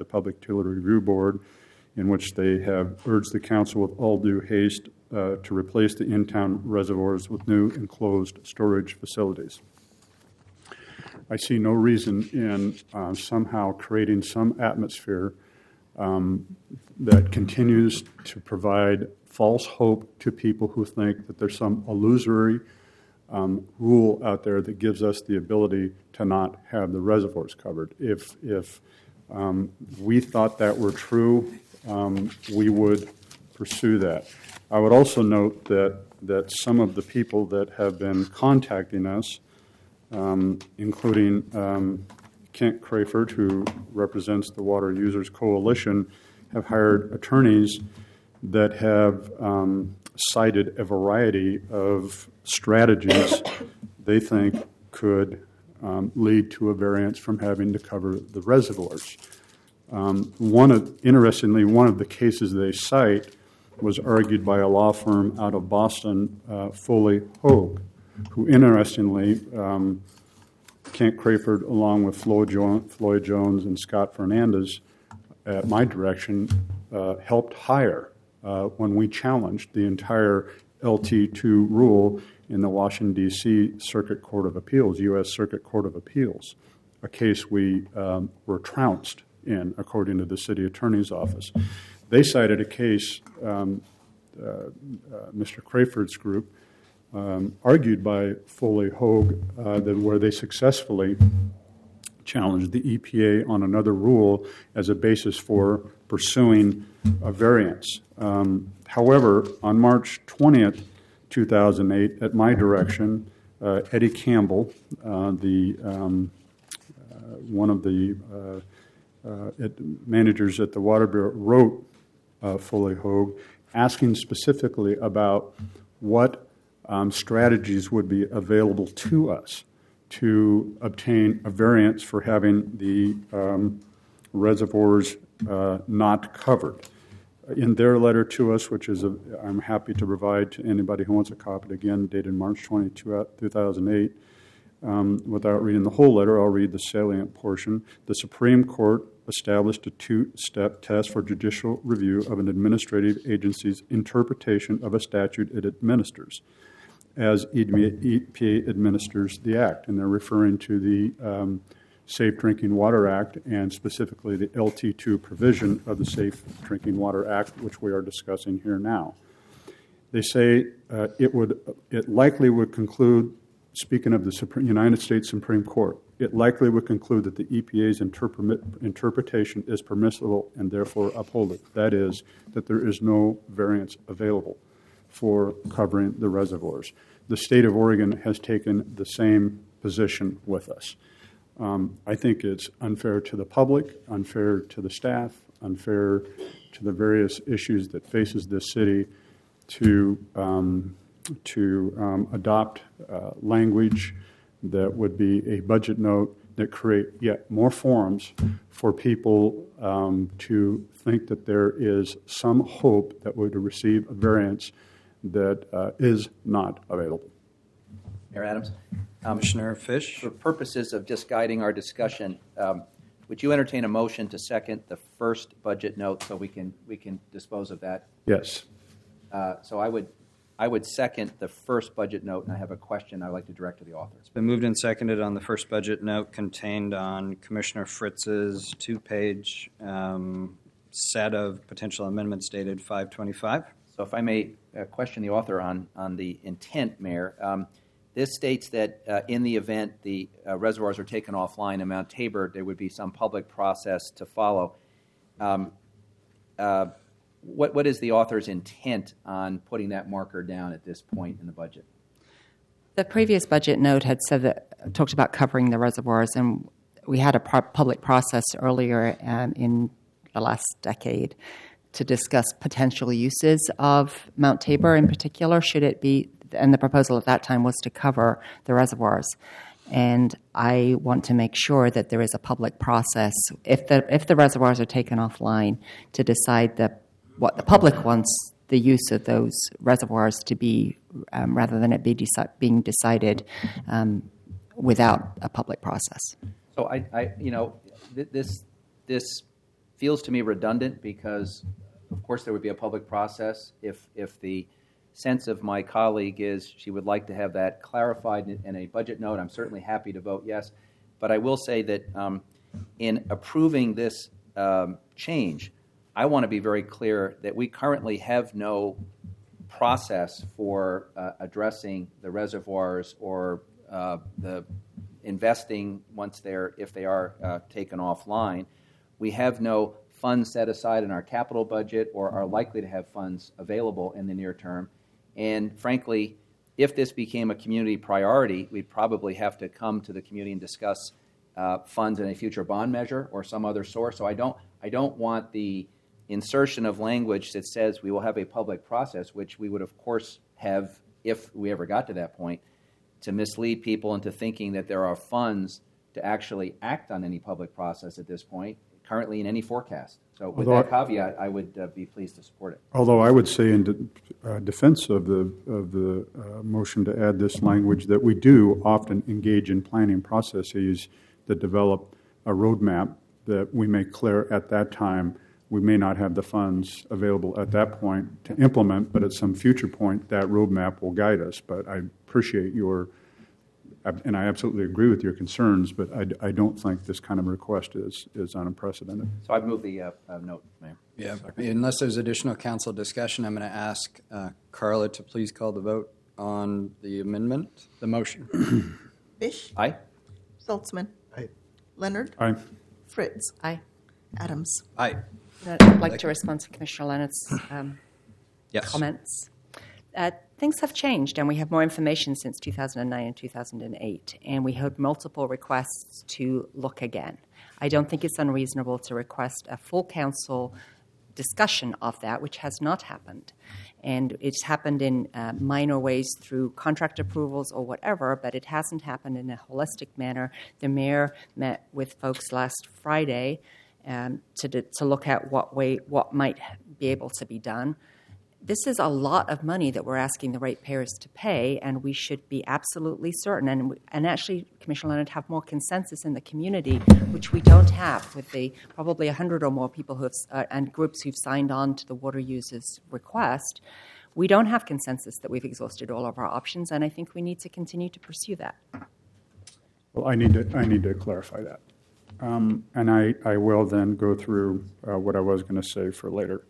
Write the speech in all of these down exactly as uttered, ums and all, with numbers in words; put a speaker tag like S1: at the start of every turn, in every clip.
S1: Public Utility Review Board, in which they have urged the council with all due haste uh, to replace the in-town reservoirs with new enclosed storage facilities. I see no reason in uh, somehow creating some atmosphere um, that continues to provide false hope to people who think that there's some illusory um, rule out there that gives us the ability to not have the reservoirs covered. If, if um, we thought that were true, um, we would pursue that. I would also note that, that some of the people that have been contacting us, um, including um, Kent Crayford, who represents the Water Users Coalition, have hired attorneys that have um, cited a variety of strategies they think could um, lead to a variance from having to cover the reservoirs. Um, one of, interestingly, one of the cases they cite was argued by a law firm out of Boston, uh, Foley Hogue, who interestingly, um, Kent Crayford, along with Floyd, jo- Floyd Jones and Scott Fernandez, at my direction, uh, helped hire uh, when we challenged the entire L T two rule in the Washington, D C Circuit Court of Appeals, U S Circuit Court of Appeals, a case we um, were trounced in, according to the city attorney's office. They cited a case, um, uh, uh, Mister Crayford's group, um, argued by Foley Hogue, uh, that where they successfully challenged the E P A on another rule as a basis for pursuing a variance. Um, however, on March twentieth, two thousand eight, at my direction, uh, Eddie Campbell, uh, the um, uh, one of the uh, uh, at managers at the Water Bureau, wrote uh, Foley Hogue, asking specifically about what um, strategies would be available to us to obtain a variance for having the um, reservoirs uh, not covered. In their letter to us, which is a, I'm happy to provide to anybody who wants a copy, again, dated March twentieth, two thousand eight, um, without reading the whole letter, I'll read the salient portion. The Supreme Court established a two-step test for judicial review of an administrative agency's interpretation of a statute it administers, as E P A administers the Act. And they're referring to the um, Safe Drinking Water Act, and specifically the L T two provision of the Safe Drinking Water Act, which we are discussing here now. They say uh, it would, it likely would conclude, speaking of the Supreme, United States Supreme Court, it likely would conclude that the E P A's interpre- interpretation is permissible and therefore uphold it. That is, that there is no variance available for covering the reservoirs. The state of Oregon has taken the same position with us. Um, I think it's unfair to the public, unfair to the staff, unfair to the various issues that faces this city to um, to um, adopt uh, language that would be a budget note that create yet more forums for people um, to think that there is some hope that we're to receive a variance that uh, is not available.
S2: Mayor Adams.
S3: Um, Commissioner Fish.
S2: For purposes of just guiding our discussion, um, would you entertain a motion to second the first budget note so we can we can dispose of that?
S1: Yes.
S2: Uh, so I would I would second the first budget note, and I have a question I'd like to direct to the author.
S3: It's been moved and seconded on the first budget note contained on Commissioner Fritz's two-page um, set of potential amendments dated five twenty-five.
S2: So if I may uh, question the author on, on the intent, Mayor, um, this states that uh, in the event the uh, reservoirs are taken offline in Mount Tabor, there would be some public process to follow. Um, uh, what what is the author's intent on putting that marker down at this point in the budget?
S4: The previous budget note had said that talked about covering the reservoirs, and we had a pro- public process earlier um, in the last decade to discuss potential uses of Mount Tabor in particular, should it be, and the proposal at that time was to cover the reservoirs. And I want to make sure that there is a public process, if the if the reservoirs are taken offline, to decide the, what the public wants the use of those reservoirs to be, um, rather than it be deci- being decided um, without a public process.
S2: So I, I you know, th- this this feels to me redundant because, of course, there would be a public process. If if the sense of my colleague is she would like to have that clarified in, in a budget note, I'm certainly happy to vote yes. But I will say that um, in approving this um, change, I want to be very clear that we currently have no process for uh, addressing the reservoirs or uh, the investing once they're, if they are uh, taken offline. We have no funds set aside in our capital budget or are likely to have funds available in the near term. And frankly, if this became a community priority, we'd probably have to come to the community and discuss uh, funds in a future bond measure or some other source. So I don't, I don't want the insertion of language that says we will have a public process, which we would of course have if we ever got to that point, to mislead people into thinking that there are funds to actually act on any public process at this point, currently in any forecast. So with
S1: Although
S2: that caveat, I would uh, be pleased to support it.
S1: Although I would say in de- uh, defense of the of the uh, motion to add this language that we do often engage in planning processes that develop a roadmap that we make clear at that time. We may not have the funds available at that point to implement, but at some future point, that roadmap will guide us. But I appreciate your, and I absolutely agree with your concerns, but I, I don't think this kind of request is, is unprecedented.
S2: So I've moved the uh, uh, note, Mayor.
S3: Yeah. Unless there's additional council discussion, I'm going to ask uh, Carla to please call the vote on the amendment, the motion.
S5: Bish,
S2: Aye?
S5: Saltzman,
S6: Aye.
S5: Leonard,
S1: Aye.
S5: Fritz,
S4: Aye.
S5: Adams.
S3: Aye.
S4: I'd like to respond to Commissioner Leonard's um,
S3: Yes.
S4: comments. Uh, things have changed, and we have more information since two thousand nine and two thousand eight, and we heard multiple requests to look again. I don't think it's unreasonable to request a full council discussion of that, which has not happened. And it's happened in uh, minor ways through contract approvals or whatever, but it hasn't happened in a holistic manner. The mayor met with folks last Friday Um, to to look at what way what might be able to be done. This is a lot of money that we're asking the ratepayers to pay, and we should be absolutely certain. And and actually, Commissioner Leonard, have more consensus in the community, which we don't have with the probably a hundred or more people who have uh, and groups who've signed on to the water users request. We don't have consensus that we've exhausted all of our options, and I think we need to continue to pursue that.
S1: Well, I need to I need to clarify that. Um, and I, I will then go through uh, what I was going to say for later.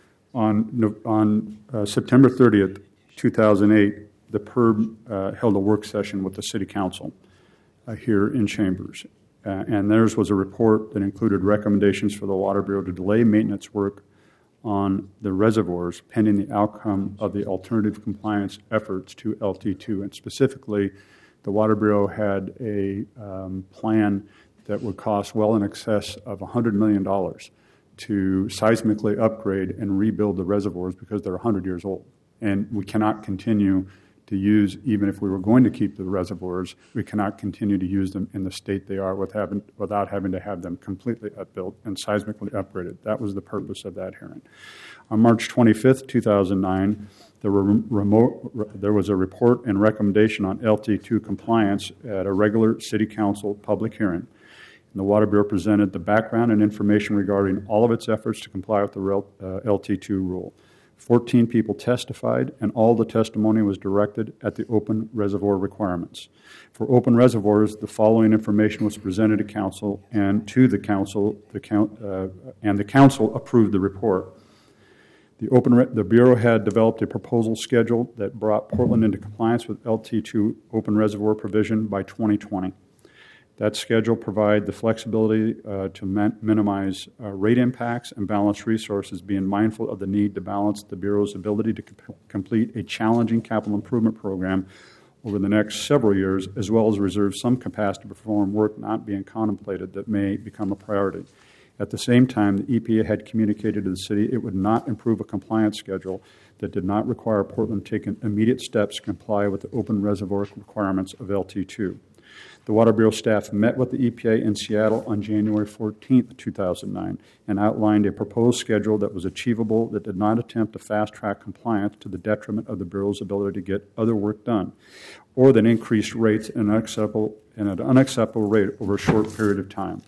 S1: On on uh, September thirtieth, two thousand eight, the P E R B uh, held a work session with the City Council uh, here in Chambers. Uh, and theirs was a report that included recommendations for the Water Bureau to delay maintenance work on the reservoirs pending the outcome of the alternative compliance efforts to L T two. And specifically, the Water Bureau had a um, plan that would cost well in excess of one hundred million dollars to seismically upgrade and rebuild the reservoirs because they're one hundred years old. And we cannot continue to use, even if we were going to keep the reservoirs, we cannot continue to use them in the state they are with having, without having to have them completely upbuilt and seismically upgraded. That was the purpose of that hearing. On March twenty-fifth, two thousand nine, there, were remote, there was a report and recommendation on L T two compliance at a regular City Council public hearing. The Water Bureau presented the background and information regarding all of its efforts to comply with the L T two rule. Fourteen people testified, and all the testimony was directed at the open reservoir requirements. For open reservoirs, the following information was presented to Council, and to the Council, the count, uh, and the Council approved the report. The, open re- the Bureau had developed a proposal schedule that brought Portland into compliance with L T two open reservoir provision by twenty twenty. That schedule provides the flexibility uh, to min- minimize uh, rate impacts and balance resources, being mindful of the need to balance the Bureau's ability to comp- complete a challenging capital improvement program over the next several years, as well as reserve some capacity to perform work not being contemplated that may become a priority. At the same time, the E P A had communicated to the city it would not improve a compliance schedule that did not require Portland taking immediate steps to comply with the open reservoir requirements of L T two. The Water Bureau staff met with the E P A in Seattle on January fourteenth, two thousand nine, and outlined a proposed schedule that was achievable that did not attempt to fast-track compliance to the detriment of the Bureau's ability to get other work done, or that increased rates at an unacceptable, at an unacceptable rate over a short period of time.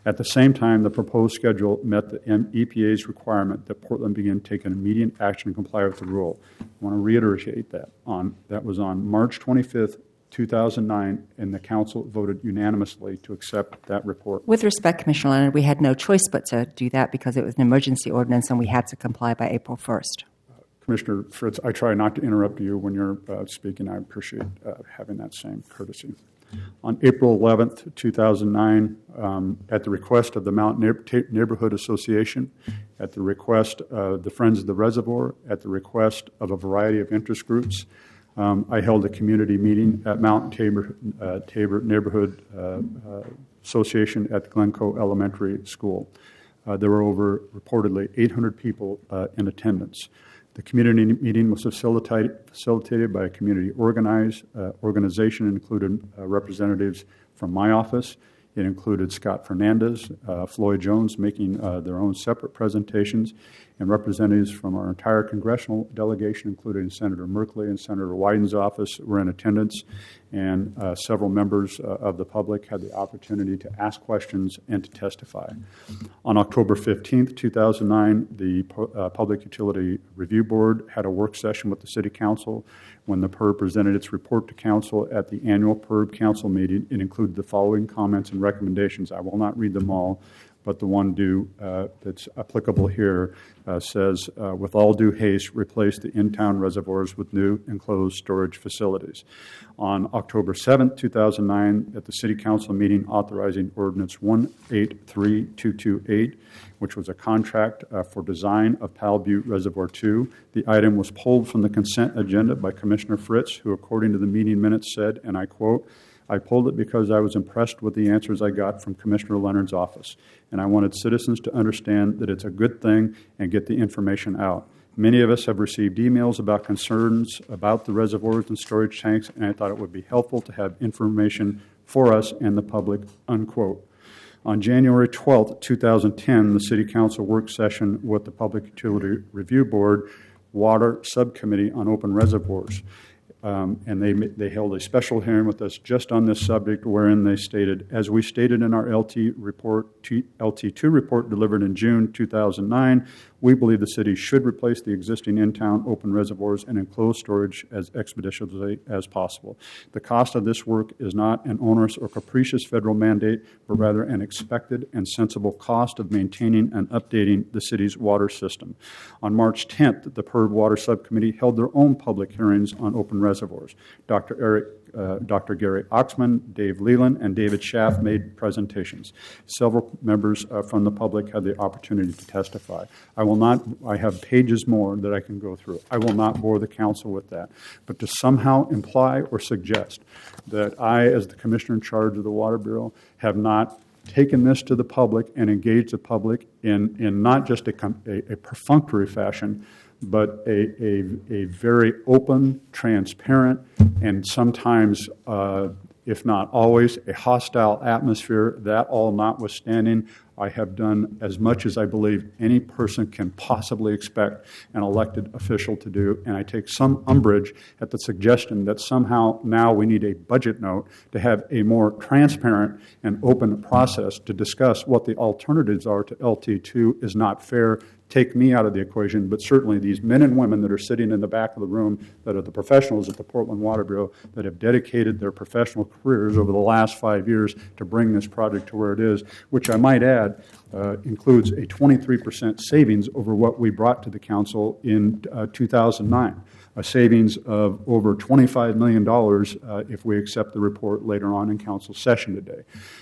S1: At the same time, the proposed schedule met the E P A's requirement that Portland begin taking immediate action to comply with the rule. I want to reiterate that. On, that was on March twenty-fifth, two thousand nine, and the council voted unanimously to accept that report.
S4: With respect, Commissioner Leonard, we had no choice but to do that because it was an emergency ordinance and we had to comply by April first.
S1: Commissioner Fritz, I try not to interrupt you when you're uh, speaking. I appreciate uh, having that same courtesy. On April eleventh, two thousand nine, um, at the request of the Mount Neighborhood Association, at the request of the Friends of the Reservoir, at the request of a variety of interest groups, um, I held a community meeting at Mount Tabor, uh, Tabor Neighborhood uh, uh, Association at the Glencoe Elementary School. Uh, there were over, reportedly, eight hundred people uh, in attendance. The community meeting was facilitated, facilitated by a community organized, uh, organization. It included uh, representatives from my office. It included Scott Fernandez, uh, Floyd Jones making uh, their own separate presentations, and representatives from our entire congressional delegation, including Senator Merkley and Senator Wyden's office, were in attendance, and uh, several members uh, of the public had the opportunity to ask questions and to testify. On October fifteenth, two thousand nine, the uh, Public Utility Review Board had a work session with the City Council. When the P U R B presented its report to Council at the annual P U R B Council meeting, it included the following comments and recommendations. I will not read them all, but the one due uh, that's applicable here uh, says, uh, with all due haste, replace the in-town reservoirs with new enclosed storage facilities. On October seventh, two thousand nine, at the City Council meeting authorizing Ordinance one eight three two two eight, which was a contract uh, for design of Powell Butte Reservoir two, the item was pulled from the consent agenda by Commissioner Fritz, who, according to the meeting minutes, said, and I quote, I pulled it because I was impressed with the answers I got from Commissioner Leonard's office, and I wanted citizens to understand that it's a good thing and get the information out. Many of us have received emails about concerns about the reservoirs and storage tanks, and I thought it would be helpful to have information for us and the public, unquote. On January twelfth, two thousand ten, the City Council work session with the Public Utility Review Board, Water Subcommittee on Open Reservoirs. Um, and they they held a special hearing with us just on this subject, wherein they stated, as we stated in our L T report, L T two report delivered in June two thousand nine, we believe the city should replace the existing in-town open reservoirs and enclosed storage as expeditiously as possible. The cost of this work is not an onerous or capricious federal mandate, but rather an expected and sensible cost of maintaining and updating the city's water system. On March tenth, the P U R B Water Subcommittee held their own public hearings on open reservoirs. Doctor Eric Uh, Doctor Gary Oxman, Dave Leland, and David Schaff made presentations. Several members uh, from the public had the opportunity to testify. I will not, I have pages more that I can go through. I will not bore the council with that. But to somehow imply or suggest that I, as the commissioner in charge of the Water Bureau, have not taken this to the public and engaged the public in, in not just a, a, a perfunctory fashion, but a, a, a very open, transparent, and sometimes, uh, if not always, a hostile atmosphere. That all notwithstanding, I have done as much as I believe any person can possibly expect an elected official to do, and I take some umbrage at the suggestion that somehow now we need a budget note to have a more transparent and open process to discuss what the alternatives are to L T two is not fair. Take me out of the equation, but certainly these men and women that are sitting in the back of the room that are the professionals at the Portland Water Bureau that have dedicated their professional careers over the last five years to bring this project to where it is, which I might add uh, includes a twenty-three percent savings over what we brought to the council in uh, two thousand nine. A savings of over twenty-five million dollars uh, if we accept the report later on in council session today.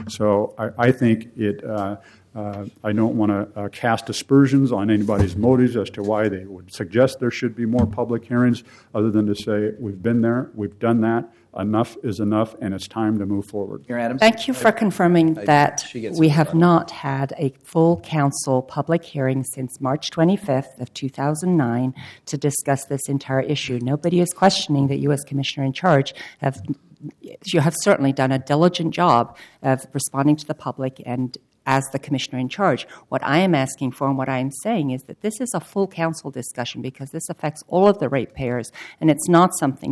S1: So I, I think it, uh, uh, I don't want to uh, cast aspersions on anybody's motives as to why they would suggest there should be more public hearings, other than to say we've been there, we've done that, enough is enough, and it's time to move forward.
S2: Mayor Adams?
S4: Thank you for confirming
S2: I-
S4: that
S2: she gets
S4: we
S2: it.
S4: have not had a full council public hearing since March twenty-fifth of two thousand nine to discuss this entire issue. Nobody is questioning that you as commissioner in charge have you have certainly done a diligent job of responding to the public and as the commissioner in charge. What I am asking for and what I am saying is that this is a full council discussion because this affects all of the ratepayers, and it's not something that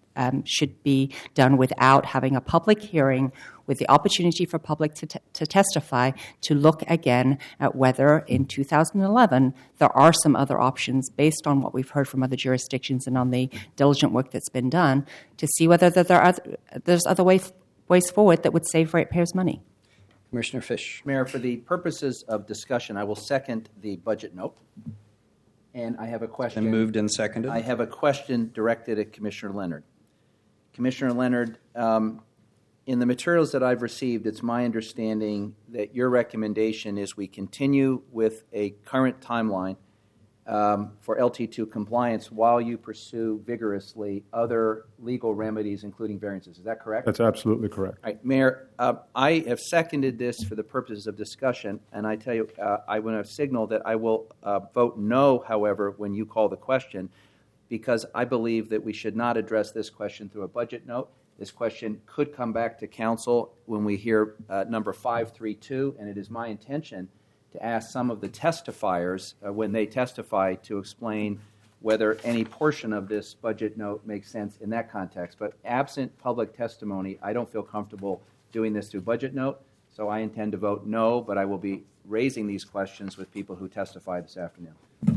S4: um, should be done without having a public hearing with the opportunity for public to, t- to testify, to look again at whether in two thousand eleven there are some other options based on what we've heard from other jurisdictions and on the diligent work that's been done, to see whether there are other, there's other way, ways forward that would save ratepayers money.
S3: Commissioner Fish.
S2: Mayor, for the purposes of discussion, I will second the budget note. And I have a question.
S3: Been moved and seconded.
S2: I have a question directed at Commissioner Leonard. Commissioner Leonard, um, in the materials that I've received, it's my understanding that your recommendation is we continue with a current timeline um, for L T two compliance while you pursue vigorously other legal remedies, including variances. Is that correct?
S1: That's absolutely correct.
S2: All right, Mayor, uh, I have seconded this for the purposes of discussion, and I tell you, uh, I want to signal that I will uh, vote no, however, when you call the question, because I believe that we should not address this question through a budget note. This question could come back to council when we hear uh, number five three two, and it is my intention to ask some of the testifiers uh, when they testify to explain whether any portion of this budget note makes sense in that context. But absent public testimony, I don't feel comfortable doing this through budget note, so I intend to vote no, but I will be raising these questions with people who testify this afternoon.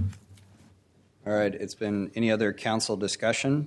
S3: All right, it's been any other council discussion?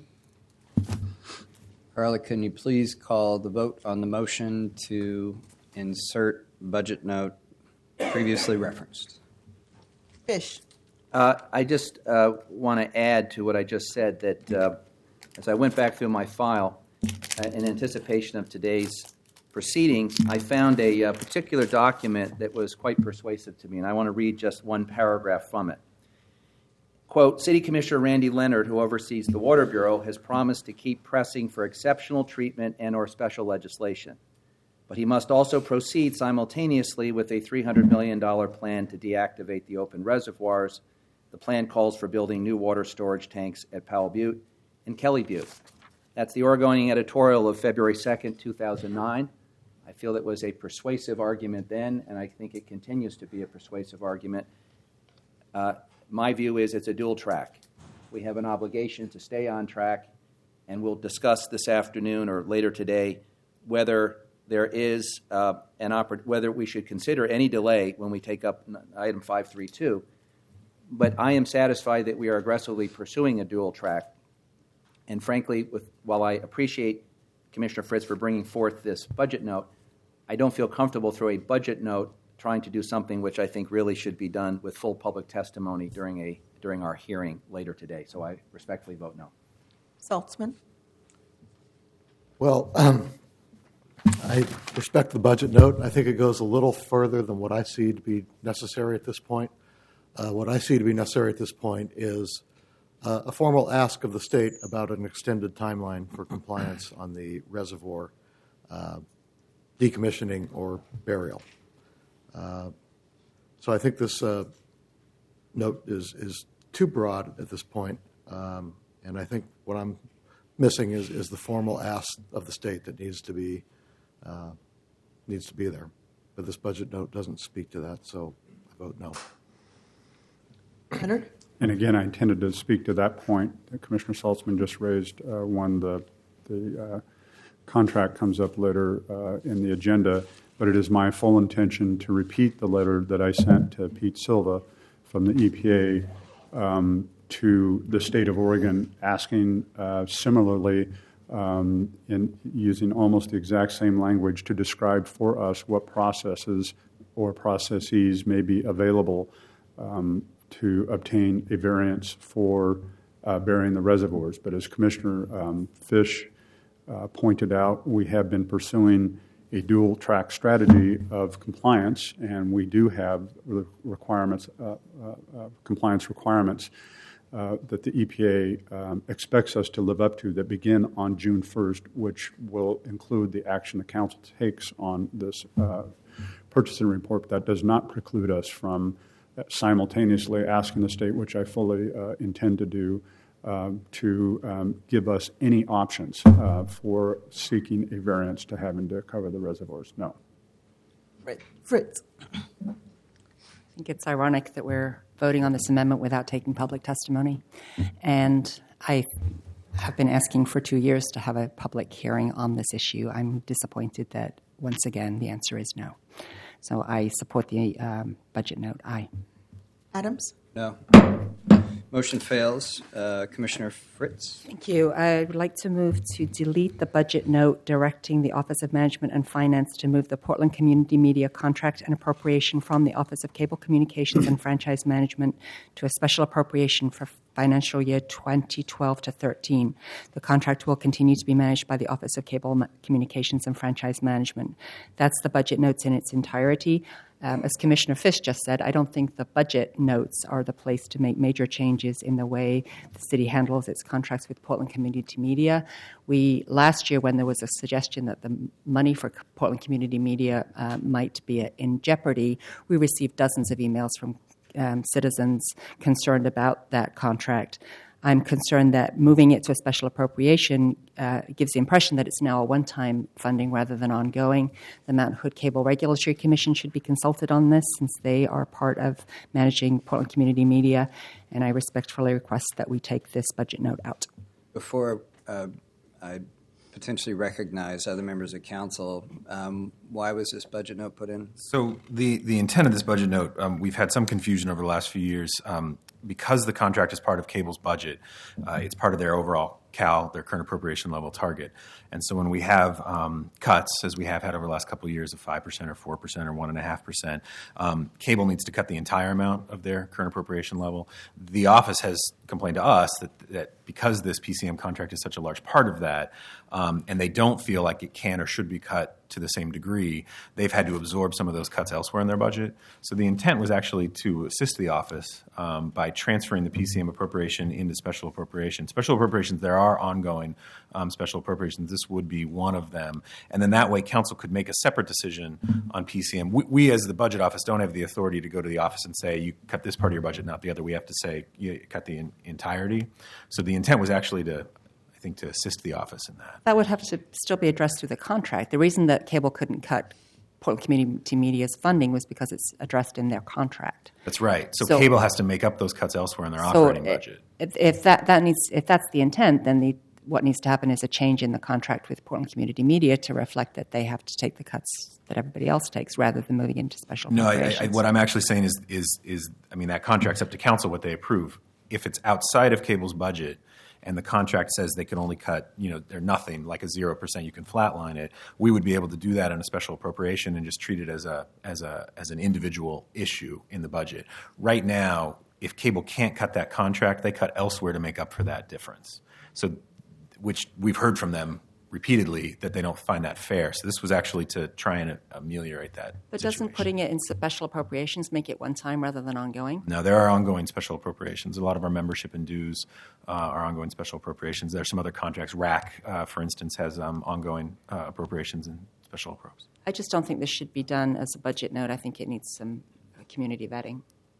S3: Carla, can you please call the vote on the motion to insert budget note previously referenced?
S5: Fish.
S2: Uh, I just uh, want to add to what I just said that uh, as I went back through my file uh, in anticipation of today's proceedings, I found a, uh particular document that was quite persuasive to me, and I want to read just one paragraph from it. Quote, City Commissioner Randy Leonard, who oversees the Water Bureau, has promised to keep pressing for exceptional treatment and or special legislation. But he must also proceed simultaneously with a three hundred million dollars plan to deactivate the open reservoirs. The plan calls for building new water storage tanks at Powell Butte and Kelly Butte. That's the Oregonian editorial of February second, two thousand nine. I feel it was a persuasive argument then, and I think it continues to be a persuasive argument. Uh, my view is it's a dual track. We have an obligation to stay on track, and we'll discuss this afternoon or later today whether there is uh, an oppor- whether we should consider any delay when we take up item five three two. But I am satisfied that we are aggressively pursuing a dual track. And frankly, with, while I appreciate Commissioner Fritz for bringing forth this budget note, I don't feel comfortable through a budget note trying to do something which I think really should be done with full public testimony during a during our hearing later today. So I respectfully vote no.
S5: Saltzman.
S6: Well, um, I respect the budget note. I think it goes a little further than what I see to be necessary at this point. Uh, what I see to be necessary at this point is uh, a formal ask of the state about an extended timeline for compliance on the reservoir uh, decommissioning or burial. Uh, so I think this uh, note is, is too broad at this point, um, and I think what I'm missing is, is the formal ask of the state that needs to be uh, needs to be there. But this budget note doesn't speak to that, so I vote no.
S5: Leonard.
S1: And again, I intended to speak to that point that Commissioner Saltzman just raised uh, when the, the uh, contract comes up later uh, in the agenda. But it is my full intention to repeat the letter that I sent to Pete Silva from the E P A um, to the state of Oregon, asking uh, similarly um, in using almost the exact same language to describe for us what processes or processes may be available um, to obtain a variance for uh, burying the reservoirs. But as Commissioner um, Fish uh, pointed out, we have been pursuing a dual-track strategy of compliance, and we do have requirements, uh, uh, uh, compliance requirements uh, that the E P A um, expects us to live up to that begin on June first, which will include the action the council takes on this uh, purchasing report. That does not preclude us from simultaneously asking the state, which I fully uh, intend to do, uh, to um, give us any options uh, for seeking a variance to having to cover the reservoirs. No.
S5: Fritz.
S4: I think it's ironic that we're voting on this amendment without taking public testimony. And I have been asking for two years to have a public hearing on this issue. I'm disappointed that, once again, the answer is no. So I support the um, budget note. Aye.
S5: Adams?
S3: No. Motion fails. Uh, Commissioner Fritz?
S4: Thank you. I would like to move to delete the budget note directing the Office of Management and Finance to move the Portland Community Media contract and appropriation from the Office of Cable Communications and Franchise Management to a special appropriation for financial year twenty twelve to thirteen. The contract will continue to be managed by the Office of Cable Communications and Franchise Management. That's the budget notes in its entirety. Um, as Commissioner Fish just said, I don't think the budget notes are the place to make major changes in the way the city handles its contracts with Portland Community Media. We last year, when there was a suggestion that the money for Portland Community Media uh, might be in jeopardy, we received dozens of emails from um, citizens concerned about that contract. I'm concerned that moving it to a special appropriation uh, gives the impression that it's now a one-time funding rather than ongoing. The Mountain Hood Cable Regulatory Commission should be consulted on this since they are part of managing Portland Community Media, and I respectfully request that we take this budget note out.
S3: Before uh, I potentially recognize other members of council, um, why was this budget note put in?
S7: So the, the intent of this budget note, um, we've had some confusion over the last few years. Um, because the contract is part of Cable's budget, uh, it's part of their overall C A L, their current appropriation level target. And so when we have um, cuts, as we have had over the last couple of years of five percent or four percent or one point five percent, um, Cable needs to cut the entire amount of their current appropriation level. The office has complained to us that, that because this P C M contract is such a large part of that, um, and they don't feel like it can or should be cut to the same degree, they've had to absorb some of those cuts elsewhere in their budget. So the intent was actually to assist the office um, by transferring the P C M appropriation into special appropriations. Special appropriations, there are ongoing um, special appropriations. This would be one of them. And then that way council could make a separate decision on P C M. We, we as the budget office don't have the authority to go to the office and say, you cut this part of your budget, not the other. We have to say, you cut the in, entirety. So the intent was actually to I think, to assist the office in that.
S4: That would have to still be addressed through the contract. The reason that Cable couldn't cut Portland Community Media's funding was because it's addressed in their contract.
S7: That's right. So,
S4: So-
S7: Cable has to make up those cuts elsewhere in their
S4: So
S7: operating
S4: i-
S7: budget.
S4: If, if that, that needs, if that's the intent, then the, what needs to happen is a change in the contract with Portland Community Media to reflect that they have to take the cuts that everybody else takes, rather than moving into special
S7: No, I, I,
S4: appropriations.
S7: what I'm actually saying is, is, is, I mean, that contract's up to council what they approve. If it's outside of Cable's budget, and the contract says they can only cut, you know, they're nothing, like a zero percent, you can flatline it, we would be able to do that in a special appropriation and just treat it as a as a as an individual issue in the budget. Right now, if Cable can't cut that contract, they cut elsewhere to make up for that difference. So, which we've heard from them repeatedly that they don't find that fair. So this was actually to try and ameliorate that
S4: But
S7: situation.
S4: doesn't putting it in special appropriations make it one time rather than ongoing?
S7: No, there are ongoing special appropriations. A lot of our membership and dues uh, are ongoing special appropriations. There are some other contracts. R A C, uh, for instance, has um, ongoing uh, appropriations and special appropriations.
S4: I just don't think this should be done as a budget note. I think it needs some uh, community vetting.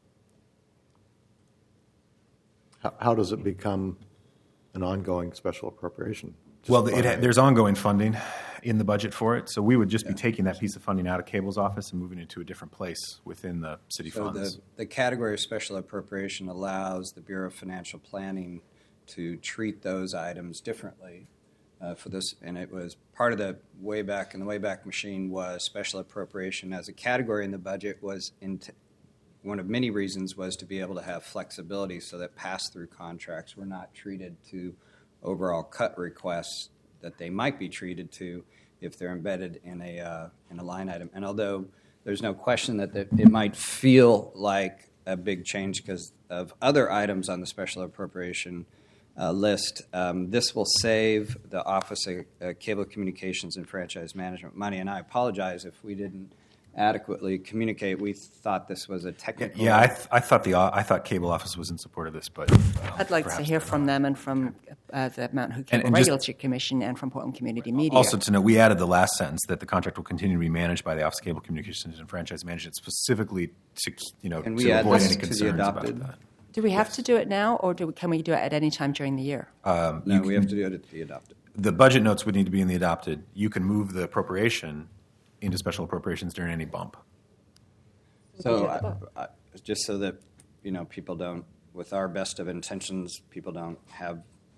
S6: How, how does it become an ongoing special appropriation? Just
S7: Well, it,
S6: by-
S7: there's ongoing funding in the budget for it, so we would just be taking that piece of funding out of Cable's office and moving it to a different place within the city
S3: So
S7: funds.
S3: the, the category of special appropriation allows the Bureau of Financial Planning to treat those items differently uh, for this, and it was part of the way back in the Wayback Machine was special appropriation as a category in the budget was in one of many reasons was to be able to have flexibility so that pass-through contracts were not treated to overall cut requests that they might be treated to if they're embedded in a uh, in a line item. And although there's no question that the, it might feel like a big change because of other items on the special appropriation uh, list, um, this will save the Office of uh, Cable Communications and Franchise Management money. And I apologize if we didn't adequately communicate. We thought this was a technical.
S7: Yeah, I, th- I thought the I thought Cable Office was in support of this, but uh,
S4: I'd like to
S7: perhaps
S4: hear
S7: they're
S4: from
S7: not.
S4: them and from uh, the Mountain Hood
S7: And-
S4: Cable
S7: and just-
S4: Regulatory Commission and from Portland Community Media.
S7: Also to note, we added the last sentence that the contract will continue to be managed by the Office of Cable Communications and Franchise Management, specifically to you know
S3: Can we
S7: to
S3: add
S7: avoid
S3: this
S7: any
S3: to the
S7: concerns about
S3: adopted?
S7: that.
S4: do we have to do it now, or do we, can we do it at any time during the year?
S7: Um,
S3: No,
S7: you
S3: we
S7: can-
S3: have to do it at the adopted.
S7: the budget notes would need to be in the adopted. You can move the appropriation into special appropriations during any bump.
S3: So, I, I, just so that you know, people don't, with our best of intentions, people don't have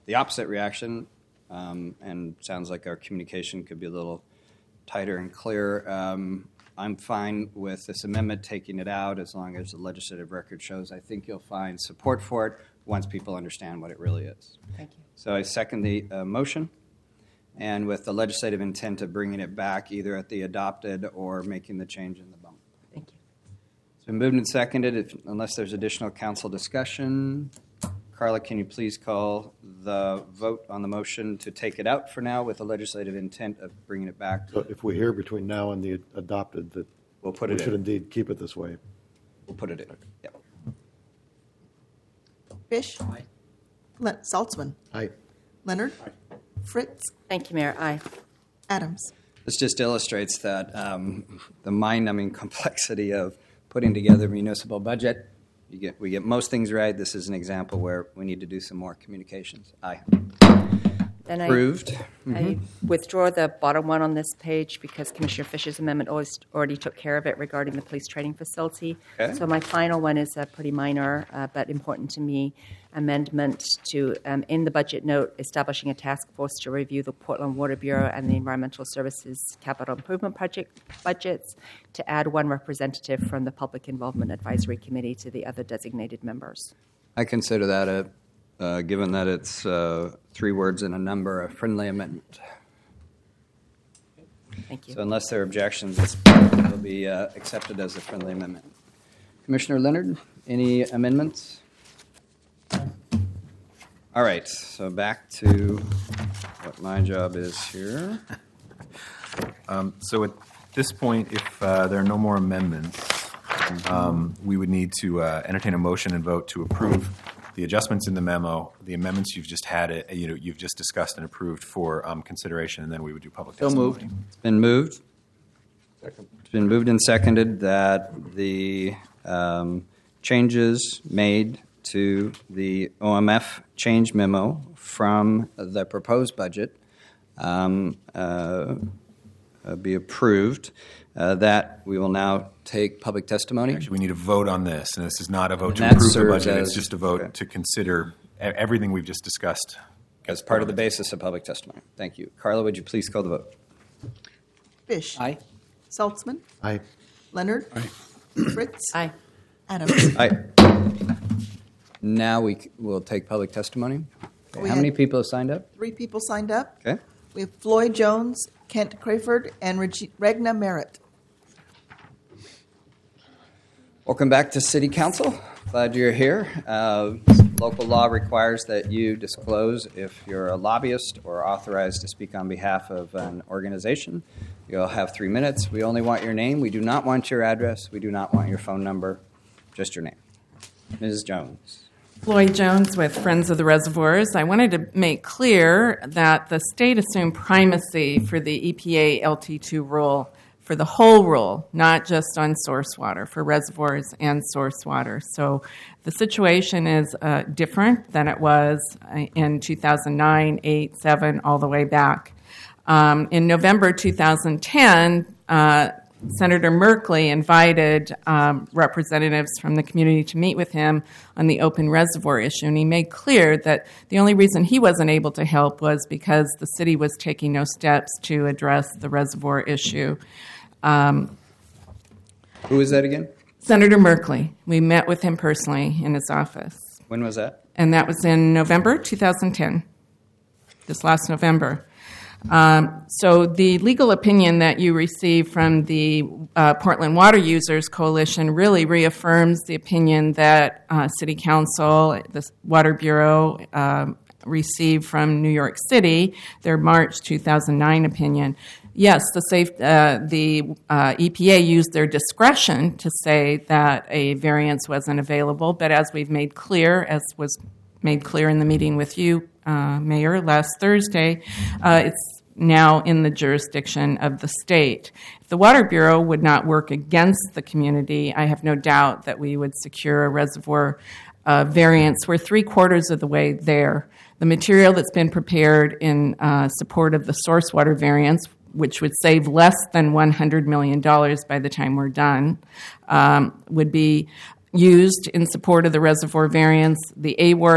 S3: the opposite reaction, um, and sounds like our communication could be a little tighter and clearer. Um, I'm fine with this amendment taking it out as long as the legislative record shows. I think you'll find support for it once people understand what it really is.
S4: Thank you.
S3: So I second the uh, motion, and with the legislative intent of bringing it back either at the adopted or making the change in the bump.
S4: Thank you.
S3: It's been moved and seconded. If, unless there's additional council discussion, Carla, can you please call the vote on the motion to take it out for now with the legislative intent of bringing it back?
S6: So if we hear between now and the adopted that
S3: We'll put
S6: we
S3: it
S6: should
S3: in.
S6: indeed keep it this way.
S3: We'll put it in. Yep.
S5: Fish. Le- Saltzman.
S6: Aye.
S5: Leonard. Fritz.
S4: Thank you, Mayor. Aye.
S5: Adams.
S3: This just illustrates that um, the mind-numbing complexity of putting together a municipal budget. You get, we get most things right. This is an example where we need to do some more communications. Aye.
S4: Then I-
S3: Approved.
S4: I withdraw the bottom one on this page because Commissioner Fisher's amendment always already took care of it regarding the police training facility.
S3: Okay.
S4: So my final one is a pretty minor uh, but important to me amendment to, um, in the budget note, establishing a task force to review the Portland Water Bureau and the Environmental Services capital improvement project budgets, to add one representative from the Public Involvement Advisory Committee to the other designated members.
S3: I consider that a Uh, given that it's uh, three words and a number, a friendly amendment.
S4: Thank you.
S3: So unless there are objections, it's- it will be uh, accepted as a friendly amendment. Commissioner Leonard, any amendments? All right, so back to what my job is here.
S7: Um, So at this point, if uh, there are no more amendments, um, we would need to uh, entertain a motion and vote to approve the adjustments in the memo, the amendments you've just had, uh, you know, you've just discussed and approved for um, consideration, and then we would do public
S2: So
S7: testimony.
S2: moved.
S3: It's been moved. It's been moved and seconded that the um, changes made to the O M F change memo from the proposed budget um, uh, uh, be approved. Uh, that we will now take public testimony.
S7: Actually, we need a vote on this, and this is not a vote
S3: And
S7: to
S3: that
S7: approve the
S3: serves
S7: budget.
S3: as-
S7: It's just a vote
S3: okay.
S7: to consider e- everything we've just discussed.
S3: As part of the basis of public testimony. Thank you. Carla, would you please call the vote?
S5: Fish.
S2: Aye.
S5: Saltzman.
S6: Aye.
S5: Leonard. Fritz.
S4: Aye.
S5: Adams.
S3: Aye. Now we c- will take public testimony. Okay,
S5: We
S3: how many
S5: had-
S3: people have signed up?
S5: Three people signed up.
S3: Okay.
S5: We have Floyd Jones, Kent Crayford, and Reg- Regna Merritt.
S3: Welcome back to City Council. Glad you're here. Uh, local law requires that you disclose if you're a lobbyist or authorized to speak on behalf of an organization. You'll have three minutes. We only want your name. We do not want your address. We do not want your phone number. Just your name. Missus Jones.
S8: Floyd Jones with Friends of the Reservoirs. I wanted to make clear that the state assumed primacy for the E P A L T two rule, for the whole rule, not just on source water, for reservoirs and source water. So the situation is uh, different than it was in two thousand nine, eight, seven, all the way back. Um, in November two thousand ten, uh, Senator Merkley invited um, representatives from the community to meet with him on the open reservoir issue, and he made clear that the only reason he wasn't able to help was because the city was taking no steps to address the reservoir issue. Um,
S3: Who is that again?
S8: Senator Merkley, we met with him personally in his office,
S3: When was that?
S8: and that was in November two thousand ten, this last November. Um, so the legal opinion that you received from the uh, Portland Water Users Coalition really reaffirms the opinion that uh, City Council, the Water Bureau, um, received from New York City, their March two thousand nine opinion. Yes, the, safe, uh, the uh, E P A used their discretion to say that a variance wasn't available, but as we've made clear, as was made clear in the meeting with you, uh, Mayor, last Thursday, uh, it's now in the jurisdiction of the state. If the Water Bureau would not work against the community, I have no doubt that we would secure a reservoir uh, variance. We're three quarters of the way there. The material that's been prepared in uh, support of the source water variance, which would save less than one hundred million dollars by the time we're done, um, would be used in support of the reservoir variance. The A W R F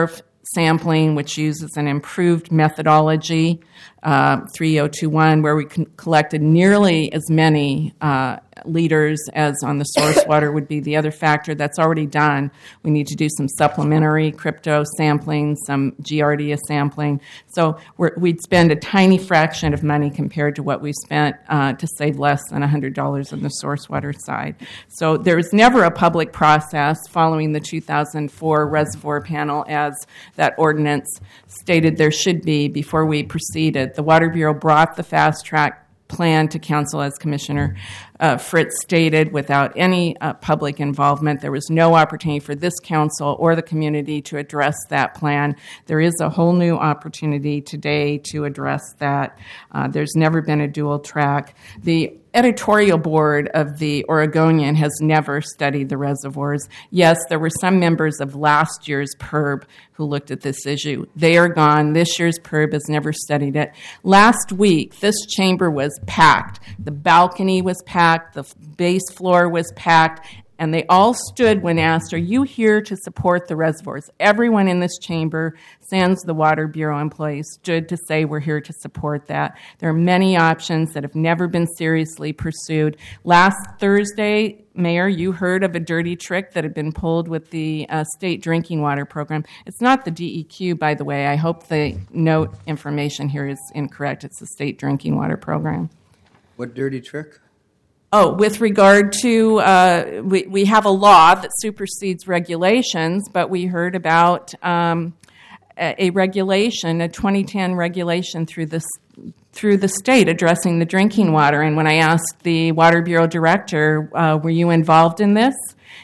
S8: sampling, which uses an improved methodology, uh, three oh two one, where we con- collected nearly as many uh, liters as on the source water would be the other factor. That's already done. We need to do some supplementary crypto sampling, some Giardia sampling. So we're, we'd spend a tiny fraction of money compared to what we spent uh, to save less than one hundred dollars on the source water side. So there was never a public process following the two thousand four reservoir panel as that ordinance stated there should be before we proceeded. The Water Bureau brought the fast track plan to council, as Commissioner uh, Fritz stated, without any uh, public involvement. There was no opportunity for this council or the community to address that plan. There is a whole new opportunity today to address that. Uh, there's never been a dual track. The editorial board of the Oregonian has never studied the reservoirs. Yes, there were some members of last year's P E R B who looked at this issue. They are gone. This year's P E R B has never studied it. Last week, this chamber was packed. The balcony was packed. The base floor was packed. And they all stood when asked, are you here to support the reservoirs? Everyone in this chamber, sans the Water Bureau employees, stood to say we're here to support that. There are many options that have never been seriously pursued. Last Thursday, Mayor, you heard of a dirty trick that had been pulled with the uh, state drinking water program. It's not the D E Q, by the way. I hope the note information here is incorrect. It's the state drinking water program.
S3: What dirty trick?
S8: Oh, with regard to, uh, we, we have a law that supersedes regulations, but we heard about um, a, a regulation, a twenty ten regulation through this through the state addressing the drinking water. And when I asked the Water Bureau director, uh, were you involved in this?